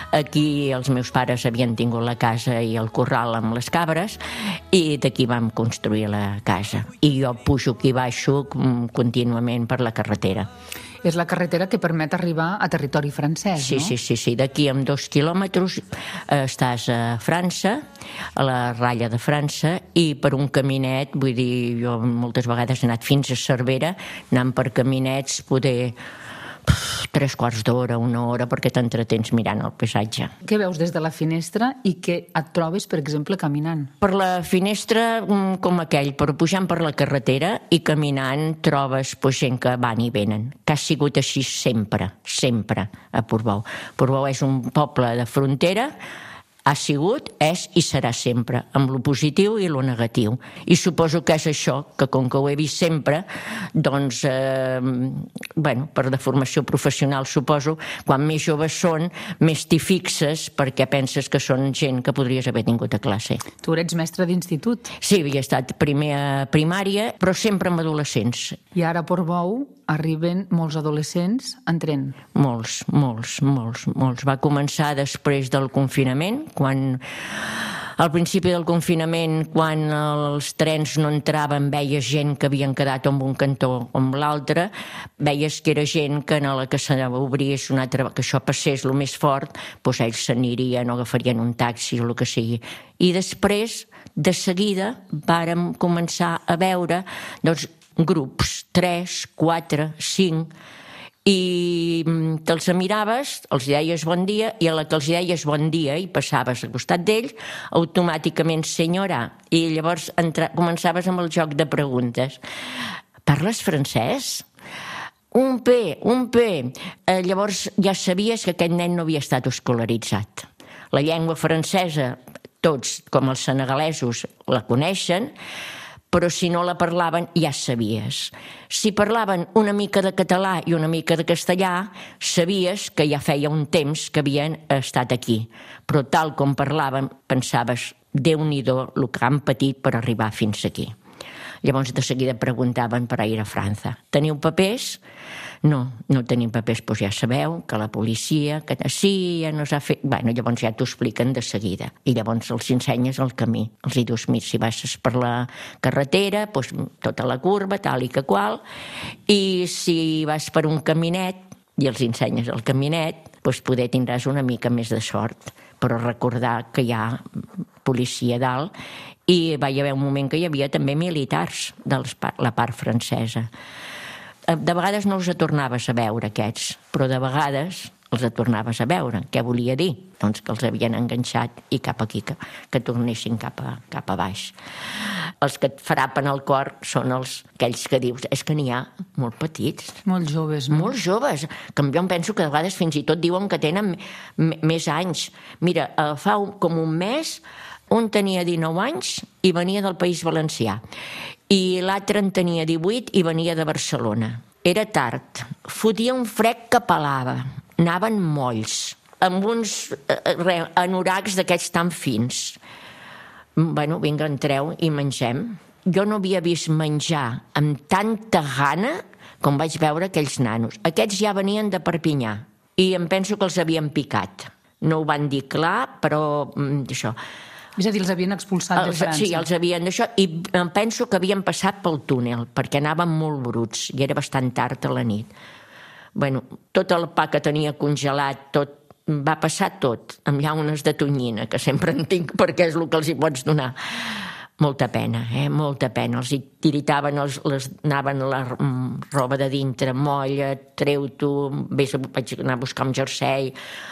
Aquí els meus pares havien tingut la casa i el corral amb les cabres i d'aquí vam construir la casa. I jo pujo aquí baixo contínuament per la carretera. És la carretera que permet arribar a territori francès, sí, no? Sí, sí, sí. D'aquí amb dos quilòmetres eh, estàs a França, a la ratlla de França, i per un caminet, vull dir, jo moltes vegades he anat fins a Cervera, anant per caminets, poder... Pff, tres quarts d'hora, una hora, perquè t'entretens mirant el paisatge. Què veus des de la finestra i què et trobes, per exemple, caminant? Per la finestra, com aquell, però pujant per la carretera i caminant trobes pues, gent que van i venen, que ha sigut així sempre, sempre a Portbou. Portbou és un poble de frontera, ha sigut, és i serà sempre, amb lo positiu i lo negatiu. I suposo que és això, que com que ho he vist sempre, doncs, eh, bueno, per de formació professional, suposo, quan més joves són, més t'hi fixes perquè penses que són gent que podries haver tingut a classe. Tu eres mestre d'institut? Sí, havia estat primer a primària, però sempre amb adolescents. I ara a Portbou arriben molts adolescents en tren? Molts, molts, molts, molts. Va començar després del confinament, quan al principi del confinament, quan els trens no entraven, veies gent que havien quedat amb un cantó o amb l'altre, veies que era gent que a la que s'obrís una altra, que això passés el més fort, doncs ells s'anirien o agafarien un taxi o el que sigui. I després, de seguida, vàrem començar a veure doncs, grups, tres, quatre, cinc, i te'ls miraves, els deies bon dia, i a la que els deies bon dia i passaves al costat d'ells, automàticament senyora, i llavors entra, començaves amb el joc de preguntes. Parles francès? Un P, un P. Eh, llavors ja sabies que aquest nen no havia estat escolaritzat. La llengua francesa, tots, com els senegalesos, la coneixen, però si no la parlaven ja sabies. Si parlaven una mica de català i una mica de castellà, sabies que ja feia un temps que havien estat aquí. Però tal com parlaven, pensaves, Déu-n'hi-do el que han patit per arribar fins aquí. Llavors de seguida preguntaven per ir a França. Teniu papers? No, no tenim papers, doncs ja sabeu que la policia, que sí, ja nos ha fet... Bueno, llavors ja t'ho expliquen de seguida. I llavors els ensenyes el camí. Els dius, mira, si vas per la carretera, doncs tota la curva, tal i que qual, i si vas per un caminet i els ensenyes el caminet, doncs poder tindràs una mica més de sort. Però recordar que hi ha policia dalt i va haver un moment que hi havia també militars de la part francesa. De vegades no els tornaves a veure aquests, però de vegades els tornaves a veure. Què volia dir? Doncs que els havien enganxat i cap aquí, que, que tornessin cap a, cap a baix. Els que et frapen el cor són els, aquells que dius, és que n'hi ha molt petits. Molt joves, no? Molt joves. Que jo em penso que de vegades fins i tot diuen que tenen més anys. Mira, fa com un mes un tenia dinou anys i venia del País Valencià. I l'altre en tenia divuit i venia de Barcelona. Era tard. Fotia un fred que pelava. Anaven molls, amb uns eh, anoracs d'aquests tan fins. Bueno, vinga, entreu i mengem. Jo no havia vist menjar amb tanta gana com vaig veure aquells nanos. Aquests ja venien de Perpinyà i em penso que els havien picat. No ho van dir clar, però mm, això... És a dir, els havien expulsat de França. Sí, els havien d'això, i em penso que havien passat pel túnel, perquè anaven molt bruts, i era bastant tard a la nit. Bueno, tot el pa que tenia congelat, tot, va passar tot, amb llaunes de tonyina, que sempre en tinc perquè és el que els hi pots donar. Molta pena, eh? Molta pena. Els hi tiritaven, els, les, anaven la roba de dintre, molla, treu-t'ho, vés, vaig anar a buscar un jersei.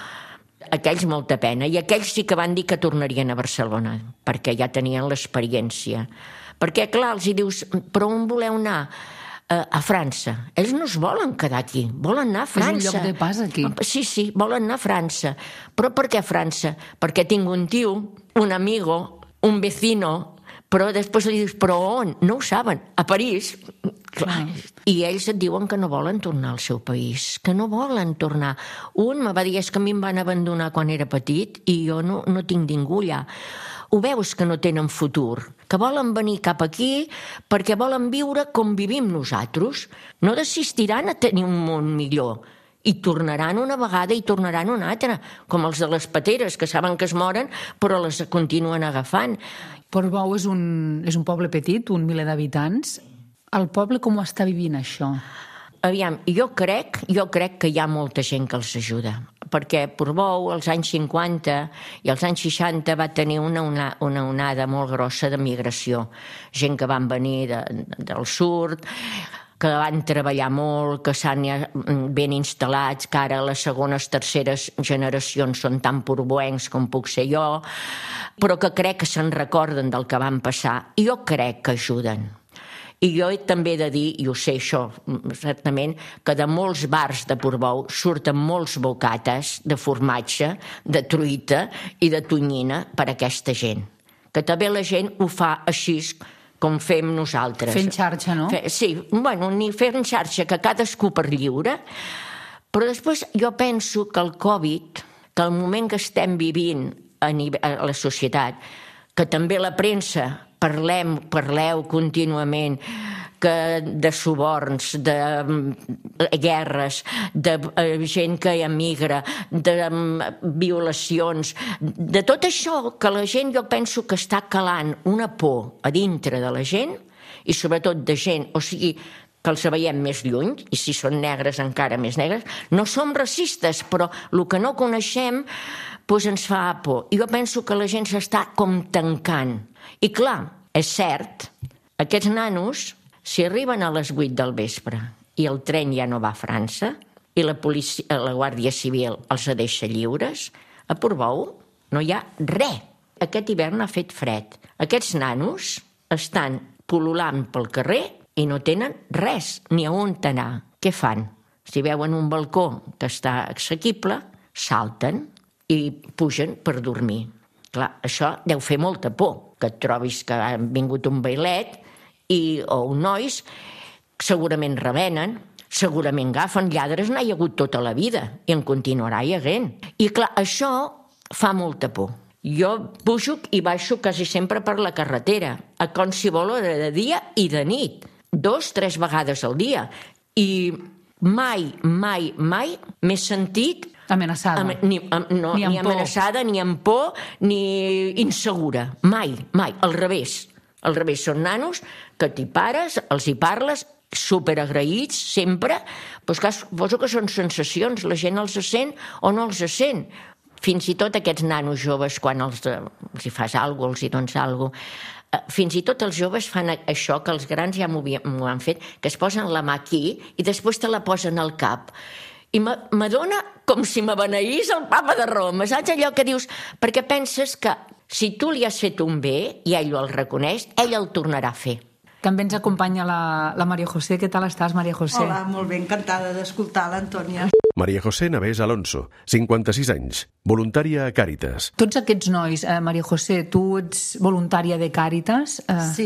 Aquells molta pena. I aquells sí que van dir que tornarien a Barcelona, perquè ja tenien l'experiència. Perquè, clar, els hi dius, però on voleu anar? Uh, a França. Ells no es volen quedar aquí, volen anar a França. És un lloc de pas aquí. Sí, sí, volen anar a França. Però per què a França? Perquè tinc un tio, un amigo, un vecino, però després li dius, però on? No ho saben. A París. Clar. I ells et diuen que no volen tornar al seu país, que no volen tornar. Un me va dir, és que a mi em van abandonar quan era petit i jo no, no tinc ningú allà. Ho veus que no tenen futur, que volen venir cap aquí perquè volen viure com vivim nosaltres. No desistiran a tenir un món millor. I tornaran una vegada i tornaran una altra, com els de les pateres, que saben que es moren, però les continuen agafant. Portbou és un, és un poble petit, un miler d'habitants. El poble com ho està vivint, això? Aviam, jo crec, jo crec que hi ha molta gent que els ajuda, perquè Portbou als anys cinquanta i als anys seixanta va tenir una, una, una onada molt grossa de migració. Gent que van venir de, del sud, que van treballar molt, que s'han ben instal·lats, que ara les segones, terceres generacions són tan portbouencs com puc ser jo, però que crec que se'n recorden del que van passar. I jo crec que ajuden. I jo també he de dir, i ho sé això, certament, que de molts bars de Portbou surten molts bocates de formatge, de truita i de tonyina per a aquesta gent. Que també la gent ho fa així com fem nosaltres. Fent xarxa, no? Sí, bueno, ni fent xarxa, que cadascú per lliure. Però després jo penso que el Covid, que el moment que estem vivint a, nivell, a la societat, que també la premsa parlem, parleu contínuament que de suborns, de guerres, de gent que emigra, de violacions, de tot això que la gent jo penso que està calant una por a dintre de la gent i sobretot de gent, o sigui, que els veiem més lluny, i si són negres encara més negres, no som racistes, però el que no coneixem doncs ens fa por. I jo penso que la gent s'està com tancant. I clar, és cert, aquests nanos, si arriben a les vuit del vespre i el tren ja no va a França i la, policia, la Guàrdia Civil els deixa lliures, a Portbou no hi ha res. Aquest hivern ha fet fred. Aquests nanos estan pul·lulant pel carrer i no tenen res, ni a on anar. Què fan? Si veuen un balcó que està assequible, salten i pugen per dormir. Clar, això deu fer molta por, que et trobis que ha vingut un bailet i, o un nois, segurament revenen, segurament agafen, lladres n'hi ha hagut tota la vida i en continuarà hi haguent. I clar, això fa molta por. Jo pujo i baixo quasi sempre per la carretera, a qualsevol hora de dia i de nit, dos, tres vegades al dia. I mai, mai, mai m'he sentit amenaçada. Am, ni, am, no, ni, ni amenaçada, ni amb por, ni insegura. Mai, mai. Al revés. Al revés. Són nanos que t'hi pares, els hi parles, superagraïts, sempre. Pues que suposo que són sensacions. La gent els sent o no els sent. Fins i tot aquests nanos joves, quan els, els hi fas alguna cosa, els hi dones alguna cosa, fins i tot els joves fan això, que els grans ja m'ho han fet, que es posen la mà aquí i després te la posen al cap. I m'adona com si m'abeneís el papa de Roma, saps allò que dius? Perquè penses que si tu li has fet un bé i ell el reconeix, ell el tornarà a fer. També ens acompanya la, la Maria José. Què tal estàs, Maria José? Hola, molt bé, encantada d'escoltar l'Antònia. Maria José Navés Alonso, cinquanta-sis anys, voluntària a Càritas. Tots aquests nois, eh, Maria José, tu ets voluntària de Càritas? Eh... Sí,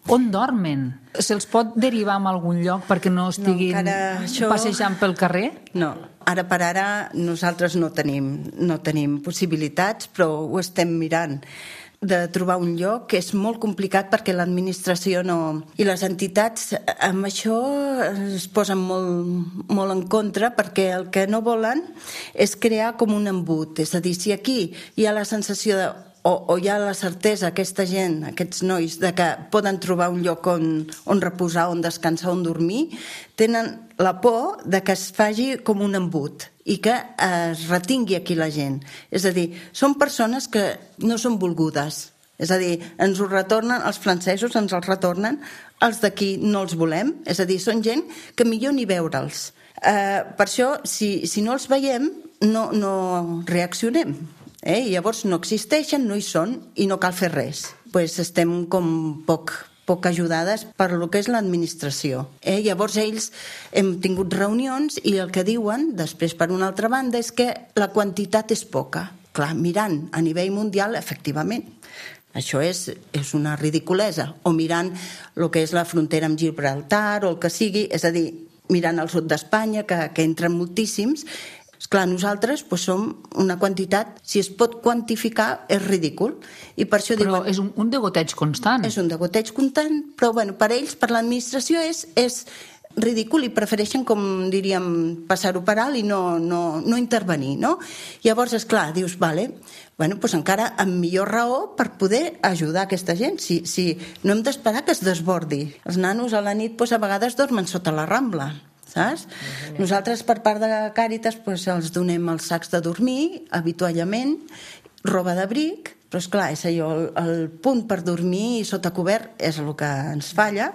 On dormen? Se'ls pot derivar a algun lloc perquè no estiguin no, això... passejant pel carrer? No, ara per ara nosaltres no tenim, no tenim possibilitats, però ho estem mirant de trobar un lloc, que és molt complicat perquè l'administració no... I les entitats amb això es posen molt, molt en contra perquè el que no volen és crear com un embut. És a dir, si aquí hi ha la sensació de... O, o hi ha la certesa, aquesta gent, aquests nois, de que poden trobar un lloc on, on reposar, on descansar, on dormir, tenen la por de que es faci com un embut i que es retingui aquí la gent. És a dir, són persones que no són volgudes. És a dir, ens ho retornen, els francesos ens els retornen, els d'aquí no els volem. És a dir, són gent que millor ni veure'ls. Eh, per això, si, si no els veiem, no, no reaccionem. Eh? I llavors no existeixen, no hi són i no cal fer res. Pues estem com poc, poc ajudades per lo que és l'administració. Eh? Llavors ells hem tingut reunions i el que diuen, després per una altra banda, és que la quantitat és poca. Clar, mirant a nivell mundial, efectivament, això és, és una ridiculesa. O mirant el que és la frontera amb Gibraltar o el que sigui, és a dir, mirant al sud d'Espanya, que, que entren moltíssims. Esclar, nosaltres doncs, som una quantitat, si es pot quantificar, és ridícul. I per això però diuen, és un, un degoteig constant. És un degoteig constant, però bueno, per ells, per l'administració, és, és ridícul i prefereixen, com diríem, passar-ho per alt i no, no, no intervenir, no? Llavors, esclar, dius, vale, bueno, doncs encara amb millor raó per poder ajudar aquesta gent. Si, si no hem d'esperar que es desbordi. Els nanos a la nit doncs, a vegades dormen sota la Rambla. Saps? Nosaltres per part de Càritas pues, els donem els sacs de dormir, avituallament, roba d'abric, però esclar, és allò, el, el punt per dormir sota cobert és el que ens falla,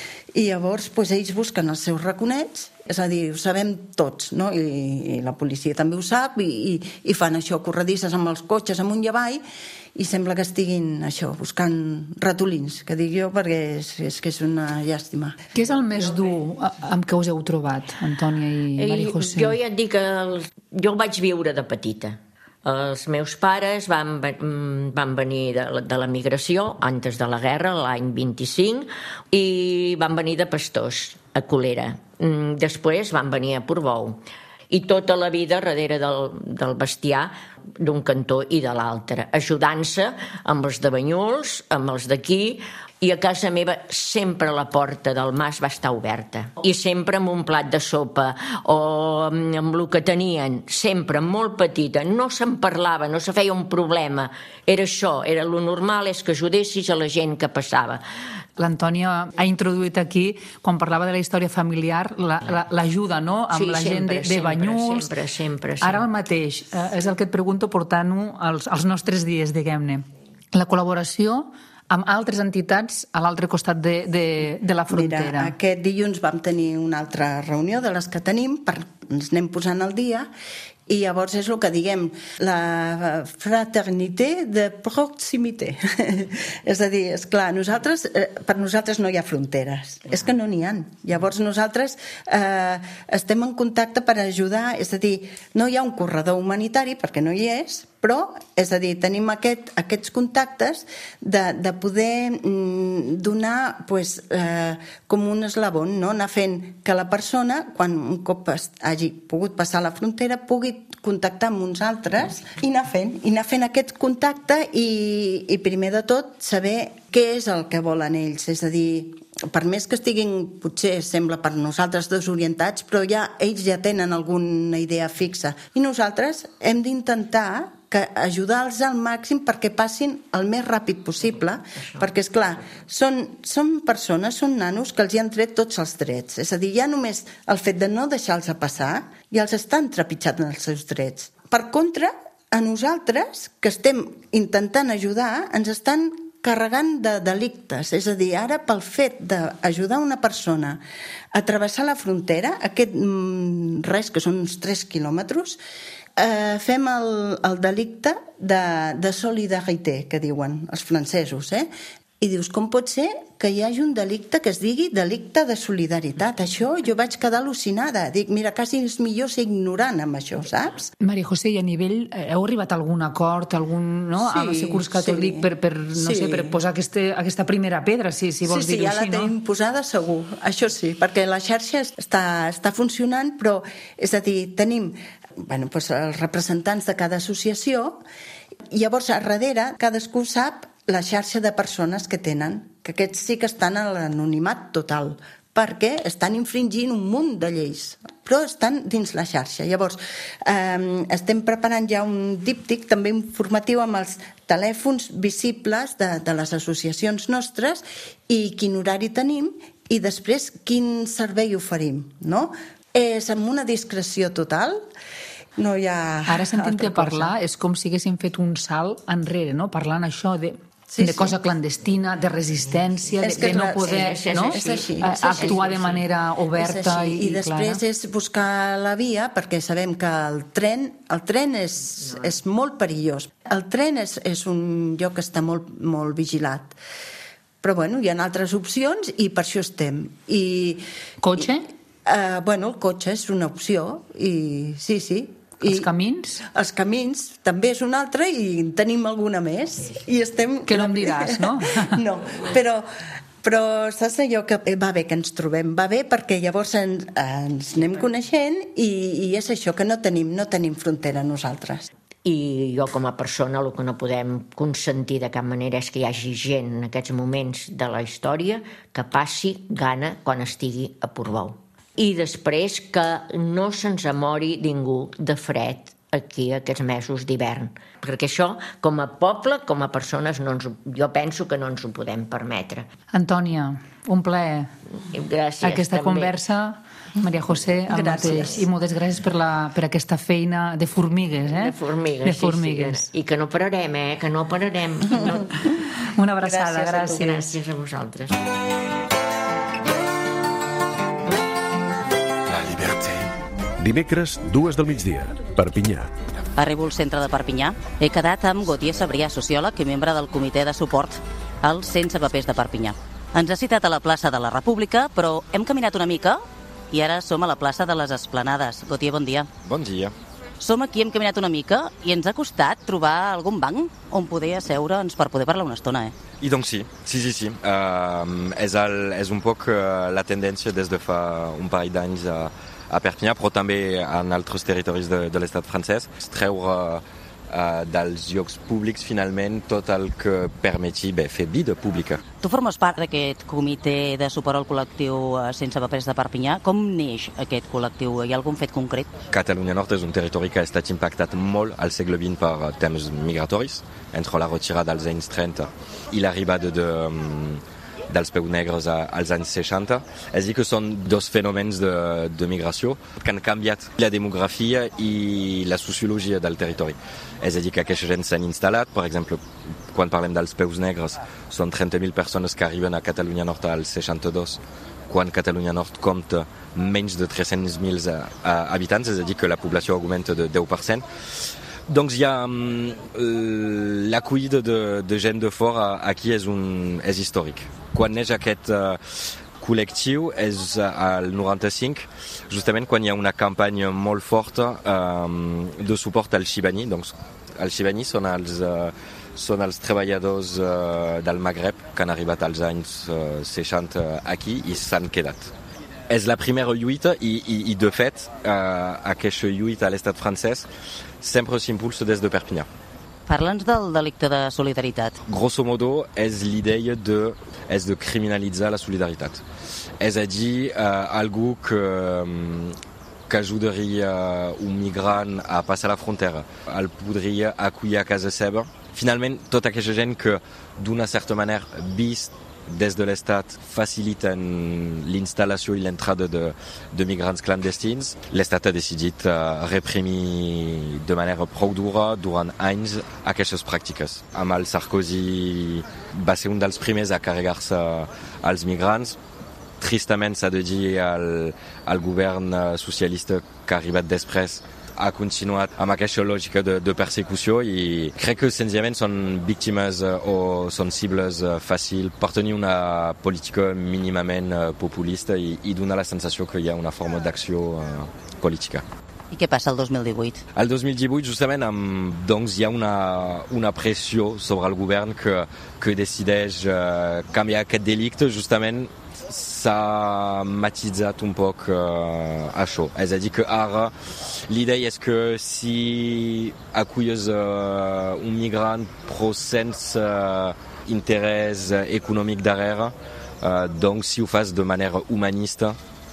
i llavors pues, ells busquen els seus raconets, és a dir, ho sabem tots, no? I, i la policia també ho sap, i, i, i fan això, corredisses amb els cotxes amunt i avall, i sembla que estiguin això, buscant ratolins, que dic jo, perquè és, és que és una llàstima. Què és el més dur amb què us heu trobat, Antònia i Maria José? Jo ja et dic que el, jo el vaig viure de petita. Els meus pares van, van venir de, de la migració antes de la guerra, l'any vint-i-cinc, i van venir de pastors a Colera. Després van venir a Portbou. I tota la vida darrere del, del bestiar d'un cantó i de l'altre, ajudant-se amb els de Banyuls, amb els d'aquí, i a casa meva sempre la porta del mas va estar oberta. I sempre amb un plat de sopa o amb el que tenien, sempre molt petita, no se'n parlava, no se feia un problema. Era això, era lo normal, és que ajudessis a la gent que passava. L'Antònia ha introduït aquí, quan parlava de la història familiar, l'ajuda, no?, amb sí, la sempre, gent de, de Banyuls. Sempre, sempre, sempre. Ara el mateix, eh, és el que et pregunto portant-ho als, als nostres dies, diguem-ne. La col·laboració amb altres entitats a l'altre costat de, de, de la frontera. Mira, aquest dilluns vam tenir una altra reunió de les que tenim, per, ens anem posant al dia, i llavors és el que diguem, la fraternité de proximité. És a dir, esclar, nosaltres, eh, per nosaltres no hi ha fronteres, és que no n'hi ha. Llavors nosaltres eh, estem en contacte per ajudar, és a dir, no hi ha un corredor humanitari perquè no hi és, però, és a dir, tenim aquest, aquests contactes de, de poder mm, donar pues, eh, com un eslabon, no? Anar fent que la persona, quan un cop hagi pogut passar la frontera, pugui contactar amb uns altres i anar fent, i anar fent aquest contacte i, i primer de tot saber què és el que volen ells, és a dir, per més que estiguin, potser sembla per nosaltres desorientats, però ja ells ja tenen alguna idea fixa i nosaltres hem d'intentar que ajudar-los al màxim perquè passin el més ràpid possible, perquè, és clar, són, són persones, són nanos que els hi han tret tots els drets. És a dir, ja només el fet de no deixar-los passar ja els estan trepitjant els seus drets. Per contra, a nosaltres, que estem intentant ajudar, ens estan carregant de delictes. És a dir, ara pel fet d'ajudar una persona a travessar la frontera, aquest res, que són uns tres quilòmetres, Eh, fem el, el delicte de, de solidarité, que diuen els francesos, eh? i dius, com pot ser que hi hagi un delicte que es digui delicte de solidaritat? Això jo vaig quedar al·lucinada. Dic, mira, quasi és millor ser ignorant amb això, saps? Maria José, i a nivell, heu arribat a algun acord, algun, no? Sí, amb el curs catòlic sí. per, per, no Sí. sé, per posar este, aquesta primera pedra, si, si vols sí, sí, dir-ho ja així, la tenim no? posada segur, això sí, perquè la xarxa està, està funcionant, però, és a dir, tenim bueno, doncs els representants de cada associació, i llavors a darrere cadascú sap la xarxa de persones que tenen, que aquests sí que estan a l'anonimat total, perquè estan infringint un munt de lleis, però estan dins la xarxa. Llavors, eh, estem preparant ja un díptic també informatiu amb els telèfons visibles de, de les associacions nostres i quin horari tenim i després quin servei oferim, no? És amb una discreció total, no hi ha... Ara sentim-te parlar, és com si haguéssim fet un salt enrere, no? Parlant això de, Sí, de sí. cosa clandestina, de resistència, de, És que de no clar, poder és, és, no? és així, Eh, és així. actuar de manera oberta És així. i, I després clara. és buscar la via, perquè sabem que el tren, el tren és, és molt perillós. El tren és, és un lloc que està molt, molt vigilat. Però bueno, hi ha altres opcions i per això estem. I, Cotxe? I, uh, bueno, el cotxe és una opció i sí, sí. I els camins? Els camins també és una altra i en tenim alguna més. I estem... Que no em diràs, no? No, però, però saps allò que va bé que ens trobem? Va bé perquè llavors ens, ens anem coneixent i, i és això, que no tenim, no tenim frontera nosaltres. I jo com a persona el que no podem consentir de cap manera és que hi hagi gent en aquests moments de la història que passi gana quan estigui a Portbou. I després que no se'ns amori ningú de fred aquí aquests mesos d'hivern. Perquè això, com a poble, com a persones, no ens, jo penso que no ens ho podem permetre. Antònia, un plaer. Gràcies, Aquesta també. conversa, Maria José, el Gràcies. mateix. I moltes gràcies per, la, per aquesta feina de formigues, eh? De formigues, de formigues. sí, sí. I que no pararem, eh? Que no pararem. No. Una abraçada, gràcies. Gràcies. Gràcies a vosaltres. Dimecres, dues del migdia, Perpinyà. Arribo al centre de Perpinyà. He quedat amb Gautier Sabrià, sociòleg i membre del comitè de suport als sense papers de Perpinyà. Ens ha citat a la plaça de la República, però hem caminat una mica i ara som a la plaça de les Esplanades. Gautier, bon dia. Bon dia. Som aquí, hem caminat una mica i ens ha costat trobar algun banc on poder asseure'ns per poder parlar una estona, eh? I doncs sí, sí, sí, sí. Uh, és, el, és un poc uh, la tendència des de fa un parell d'anys a, a Perpinyà, però també en altres territoris de, de l'estat francès, treure uh, dels llocs públics finalment tot el que permeti bé, fer vida pública. Tu formes part d'aquest comitè de suport al col·lectiu sense papers de Perpinyà. Com neix aquest col·lectiu? Hi ha algun fet concret? Catalunya Nord és un territori que ha estat impactat molt al segle vint per temes migratoris, entre la retirada dels anys trenta i l'arribada de... dels peus negres als anys seixanta. És a dir que són dos fenòmens de, de migració que han canviat la demografia i la sociologia del territori. És a dir que aquesta gent s'han instal·lat, per exemple, quan parlem dels peus negres, són trenta mil persones que arriben a Catalunya Nord al seixanta-dos, quan Catalunya Nord compta menys de tres-cents mil habitants, és a dir que la població augmenta de deu per cent. Doncs hi ha um, l'acollida de, de gent de fora aquí és, un, és històric. Quan neix aquest uh, col·lectiu és uh, al noranta-cinc, justament quan hi ha una campanya molt forta um, de suport al Chibani. Doncs, els Chibani són els, uh, són els treballadors uh, del Magreb que han arribat als anys uh, seixanta aquí i s'han quedat. És la primera lluita i, i, i de fet, uh, aquesta lluita a l'estat francès sempre s'impulsa des de Perpinyà. Parla'ns del delicte de solidaritat. Grosso modo, és l'idea de, és de criminalitzar la solidaritat. És a dir, uh, algú que, um, que ajudaria un migrant a passar la frontera, el podria acollir a casa seva. Finalment, tota aquesta gent que, d'una certa manera, vist des de l'Estat faciliten l'instal·lació i l'entrada de, de migrants clandestins, l'Estat ha decidit uh, reprimir de manera prou dura durant anys aquestes pràctiques. Amb el Sarkozy va ser un dels primers a carregar-se als migrants. Tristament s'ha de dir al, al govern socialista que ha arribat després ha continuat amb aquesta lògica de, de persecució i crec que senzillament són víctimes o són cibles fàcils per tenir una política mínimament populista i, i donar la sensació que hi ha una forma d'acció política. I què passa el dos mil divuit? El dos mil divuit, justament, amb, doncs, hi ha una, una pressió sobre el govern que, que decideix uh, canviar aquest delicte. Justament s'ha matitzat un poc uh, això. És a dir, que ara l'idea és que si aculles uh, un migrant però sense uh, interès econòmic darrere, uh, doncs si ho fas de manera humanista,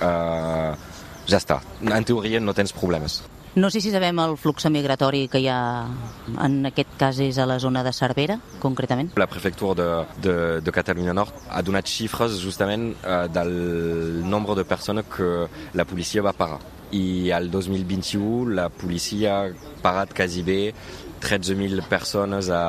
uh, ja està. En teoria no tens problemes. No sé si sabem el flux migratori que hi ha, en aquest cas és a la zona de Cervera, concretament. La prefectura de, de, de Catalunya Nord ha donat xifres justament eh, del nombre de persones que la policia va parar. I al dos mil vint-i-u la policia ha parat quasi bé tretze mil persones a,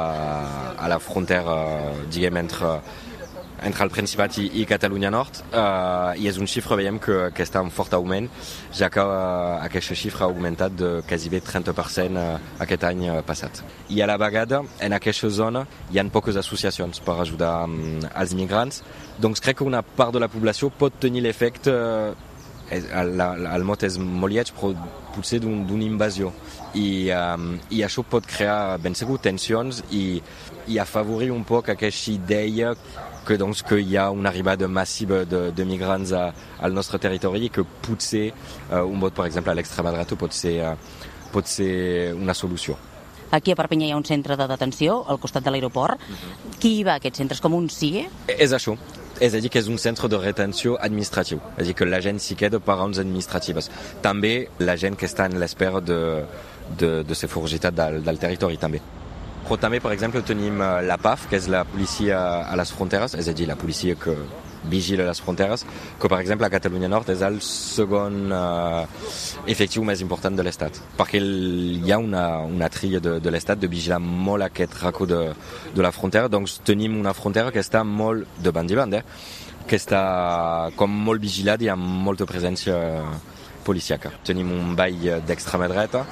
a la frontera, diguem, entre entre el Principat i, i Catalunya Nord, uh, i és un xifre, veiem, que, que està en fort augment, ja que uh, aquesta xifra ha augmentat de quasi bé trenta per cent uh, aquest any uh, passat. I a la vegada, en aquesta zona, hi ha poques associacions per ajudar um, els migrants, doncs crec que una part de la població pot tenir l'efecte, uh, el, el mot és molt lleig, però potser d'una un invasió. I, um, I això pot crear, ben segur, tensions i, i afavorir un poc aquesta idea que, doncs, que hi ha una arribada massiva de, de migrants a, al nostre territori i que potser uh, un vot, per exemple, a l'extrema dreta pot ser, uh, pot ser una solució. Aquí a Perpinyà hi ha un centre de detenció al costat de l'aeroport. Uh-huh. Qui hi va a aquest centre? És com un C I E? És això. És a dir, que és un centre de retenció administratiu. És a dir, que la gent s'hi queda per raons administratives. També la gent que està en l'espera de, de, de ser forgitat del, del territori, també. Però també, per exemple, tenim la P A F, que és la policia a les fronteres, és a dir, la policia que vigila les fronteres, que, per exemple, a Catalunya Nord és el segon uh, efectiu més important de l'Estat, perquè hi ha una, una tria de, de l'Estat de vigilar molt aquest racó de, de la frontera, doncs tenim una frontera que està molt de banda i banda, que està com molt vigilat i amb molta presència policiaca. Tenim un ball d'extrema dreta,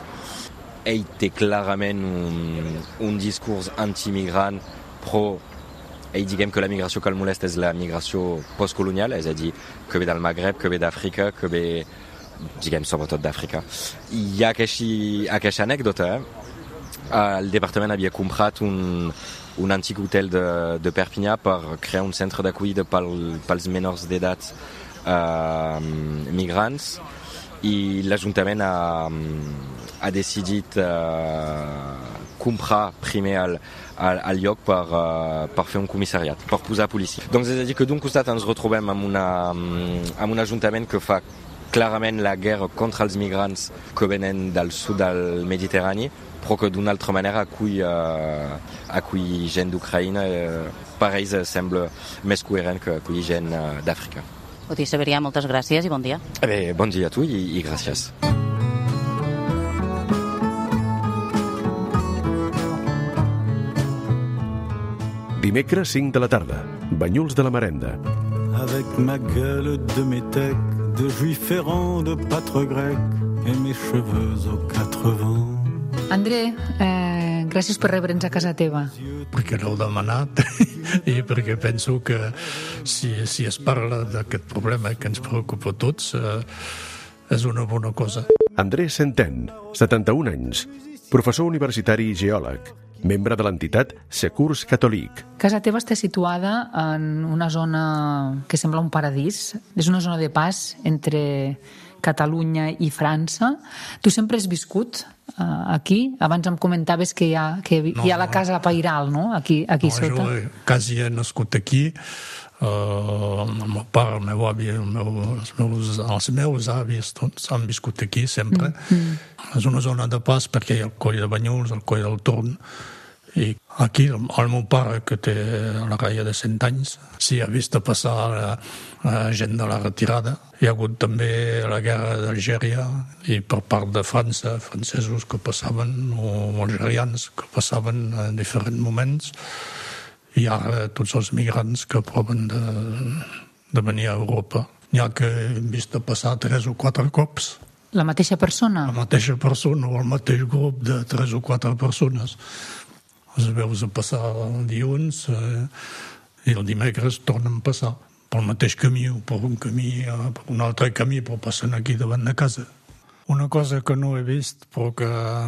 ell té clarament un, un discurs antimigrant, però ell diguem que la migració que el molesta és la migració postcolonial, és a dir, que ve del Magreb, que ve d'Àfrica, que ve, diguem, sobretot d'Àfrica. Hi ha aquesta, aquesta anècdota, eh? El departament havia comprat un, un antic hotel de, de Perpinyà per crear un centre d'acollida pel, pels menors d'edat eh, migrants, i l'Ajuntament ha, ha decidit uh, comprar primer el, el, el lloc per, uh, per fer un comissariat, per posar policia. Doncs és a dir que d'un costat ens retrobem amb, una, amb un Ajuntament que fa clarament la guerra contra els migrants que venen del sud del Mediterrani, però que d'una altra manera acull, uh, acull gent d'Ucraïna. Uh, per ells sembla més coherent que acollir gent uh, d'Àfrica. Oti Cebrià, moltes gràcies i bon dia. Bé, bon dia a tu i, i gràcies. Dimecres cinc de la tarda, Banyuls de la Marenda. Avec ma gueule de métèque, de juif errant, de pâtre grec et mes cheveux aux quatre vents. André, eh, gràcies per rebre'ns a casa teva. Perquè l'heu demanat i perquè penso que si, si es parla d'aquest problema que ens preocupa a tots, eh, és una bona cosa. André Centén, setanta-un anys, professor universitari i geòleg, membre de l'entitat Secours Catòlic. Casa teva està situada en una zona que sembla un paradís. És una zona de pas entre Catalunya i França. Tu sempre has viscut uh, aquí? Abans em comentaves que hi ha, que no, hi ha la casa pairal, no? Aquí, aquí no, sota. Jo quasi he nascut aquí. Uh, el meu pare, el meu avi, el meu, els, meus, els meus avis, tots han viscut aquí sempre. Mm, mm. És una zona de pas perquè hi ha el coll de Banyuls, el coll del Torn. I aquí el, el meu pare, que té la raia de cent anys, s'hi ha vist passar la, la gent de la retirada. Hi ha hagut també la guerra d'Algèria i per part de França, francesos que passaven, o algerians que passaven en diferents moments. I ara tots els migrants que proven de, de venir a Europa. N'hi ha que hem vist passar tres o quatre cops La mateixa persona? La mateixa persona o el mateix grup de tres o quatre persones. Els veus a passar el dilluns eh, i el dimecres tornen a passar pel mateix camí o per un camí, eh, per un altre camí, però passen aquí davant de casa. Una cosa que no he vist però que,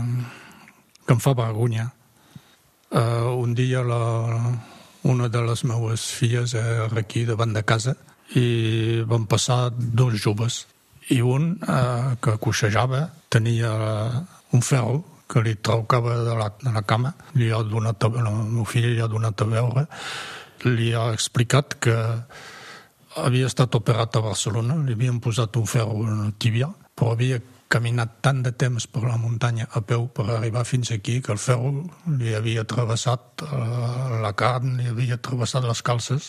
que em fa vergonya. Uh, un dia la, una de les meves filles era aquí davant de casa i van passar dos joves. I un eh, que coixejava tenia un ferro que li traucava de la, de la cama. Li ha donat a, la meva filla li ha donat a veure. Li ha explicat que havia estat operat a Barcelona, li havien posat un ferro en la tíbia, però havia caminat tant de temps per la muntanya a peu per arribar fins aquí que el ferro li havia travessat eh, la carn, li havia travessat les calces.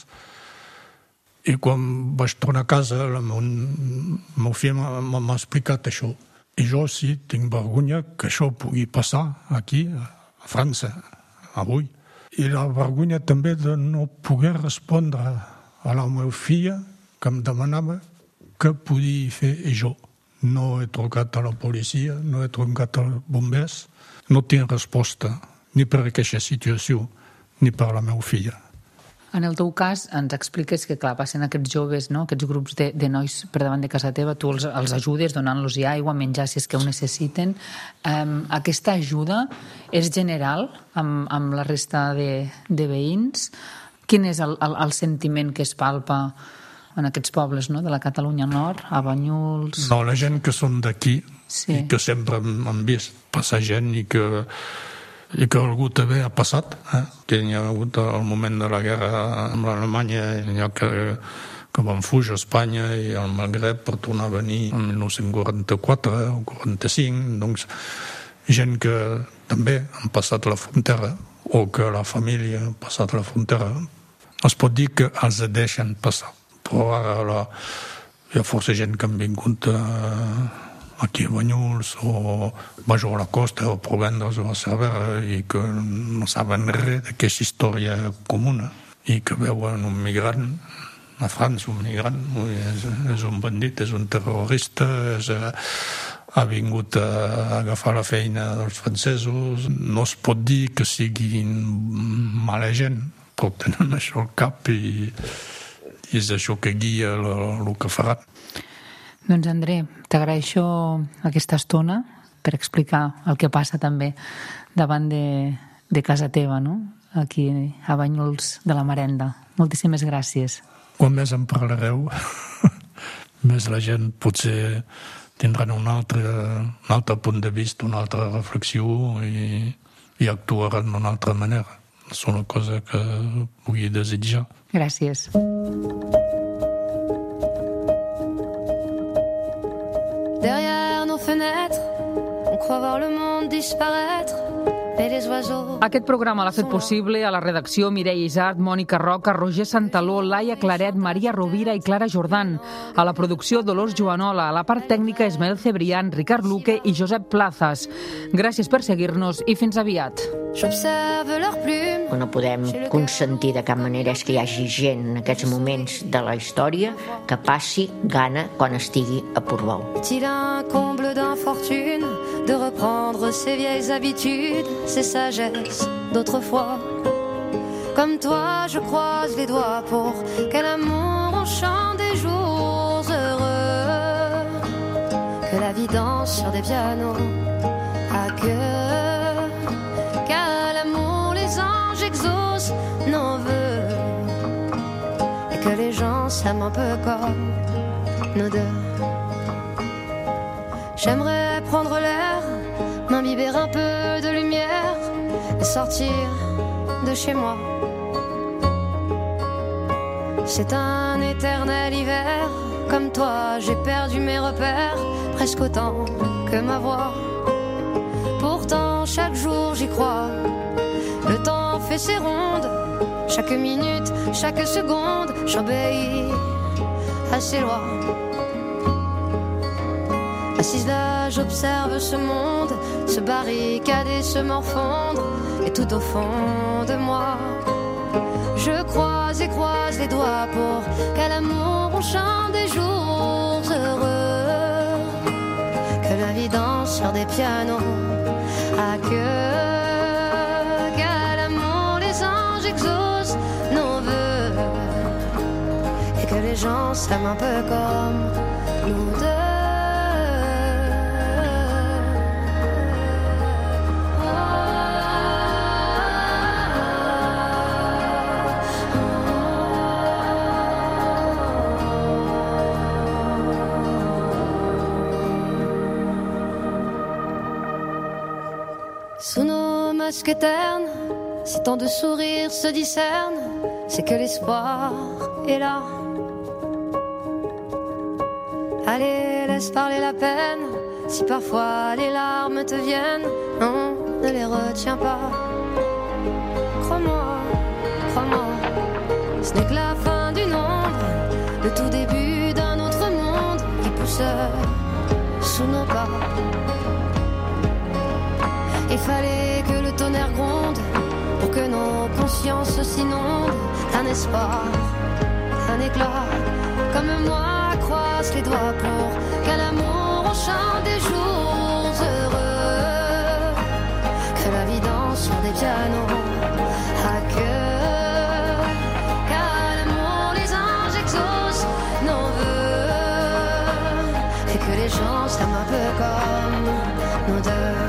I quan vaig tornar a casa, el meu, meu fill m'ha explicat això. I jo sí, tinc vergonya que això pugui passar aquí, a França, avui. I la vergonya també de no poder respondre a la meva filla que em demanava què podia fer jo. No he trucat a la policia, no he trucat als bombers, no tinc resposta ni per aquesta situació, ni per la meva filla. En el teu cas, ens expliques que, clar, passen aquests joves, no? Aquests grups de, de nois per davant de casa teva, tu els, els ajudes donant-los aigua, menjar, si és que ho necessiten. Um, aquesta ajuda és general amb, amb la resta de, de veïns? Quin és el, el, el sentiment que es palpa en aquests pobles, no?, de la Catalunya Nord, a Banyuls? No, la gent que són d'aquí, sí. I que sempre han vist passar gent i que... i que algú també ha passat, eh? Que hi ha hagut el moment de la guerra amb l'Alemanya, allò que, que van fugir a Espanya i al Magreb per tornar a venir en dinou quaranta-quatre o quaranta-cinc, doncs gent que també han passat la frontera o que la família ha passat la frontera, es pot dir que els deixen passar, però ara la, hi ha força gent que han vingut a aquí a Banyuls o baix a la costa o Provendres o a Cervera i que no saben res d'aquesta història comuna i que veuen un migrant a França, un migrant és, és un bandit, és un terrorista, és, ha vingut a agafar la feina dels francesos. No es pot dir que siguin mala gent, però tenen això al cap i, i és això que guia el que faran. Doncs, André, t'agraeixo aquesta estona per explicar el que passa també davant de, de casa teva, no?, aquí a Banyuls de la Marenda. Moltíssimes gràcies. Quan més en parlareu, més la gent potser tindran un altre, un altre punt de vista, una altra reflexió i, i actuaran d'una altra manera. És una cosa que vull desitjar. Gràcies. Derrière nos fenêtres, on croit voir le monde disparaître. Aquest programa l'ha fet possible a la redacció Mireia Isart, Mònica Roca, Roger Santaló, Laia Claret, Maria Rovira i Clara Jordan. A la producció Dolors Joanola, a la part tècnica Ismael Cebrián, Ricard Luque i Josep Plazas. Gràcies per seguir-nos i fins aviat. No podem consentir de cap manera és que hi hagi gent en aquests moments de la història que passi gana quan estigui a Portbou. Est-il un comble d'infortune de reprendre ses vieilles habitudes, ses sagesses d'autrefois? Comme toi, je croise les doigts pour que l'amour enchante des jours heureux, que la vie danse sur des pianos à queue, qu'à l'amour les anges exaucent nos vœux, et que les gens s'aiment un peu comme nous deux. J'aimerais prendre l'air, m'imbiber un peu de lumière et sortir de chez moi. C'est un éternel hiver, comme toi j'ai perdu mes repères, presque autant que ma voix. Pourtant chaque jour j'y crois, le temps fait ses rondes, chaque minute, chaque seconde, j'obéis à ses lois. Assise là, j'observe ce monde se barricader, se morfondre, et tout au fond de moi, je croise et croise les doigts pour qu'à l'amour on chante des jours heureux, que des pianos. À que, qu'à l'amour les anges exaucent nos vœux et que les gens s'aiment un peu comme nous deux. Sous nos masques ternes, si tant de sourires se discernent, c'est que l'espoir est là. Allez, laisse parler la peine, si parfois les larmes te viennent, non, ne les retiens pas. Crois-moi, crois-moi, ce n'est que la fin d'une ombre, le tout début d'un autre monde qui pousse sous nos pas. Il fallait que le tonnerre gronde pour que nos consciences s'inondent d'un espoir, un éclat. Comme moi, croise les doigts pour qu'à l'amour on chante des jours heureux, que la vie danse sur des pianos. À que, qu'à l'amour les anges exaucent nos vœux et que les gens s'aiment un peu comme nous deux.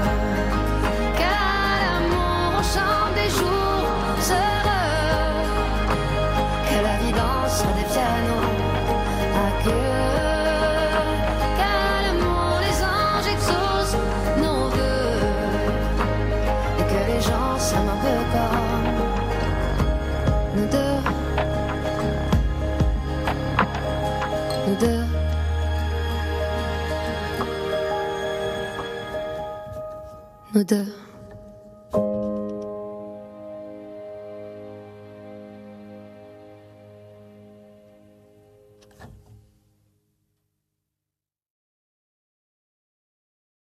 Chante des jours heureux, que la vie danse sur des pianos. À que, qu'à l'amour les anges exaucent nos vœux et que les gens s'aiment un peu comme nous deux. Nous deux. Nous deux.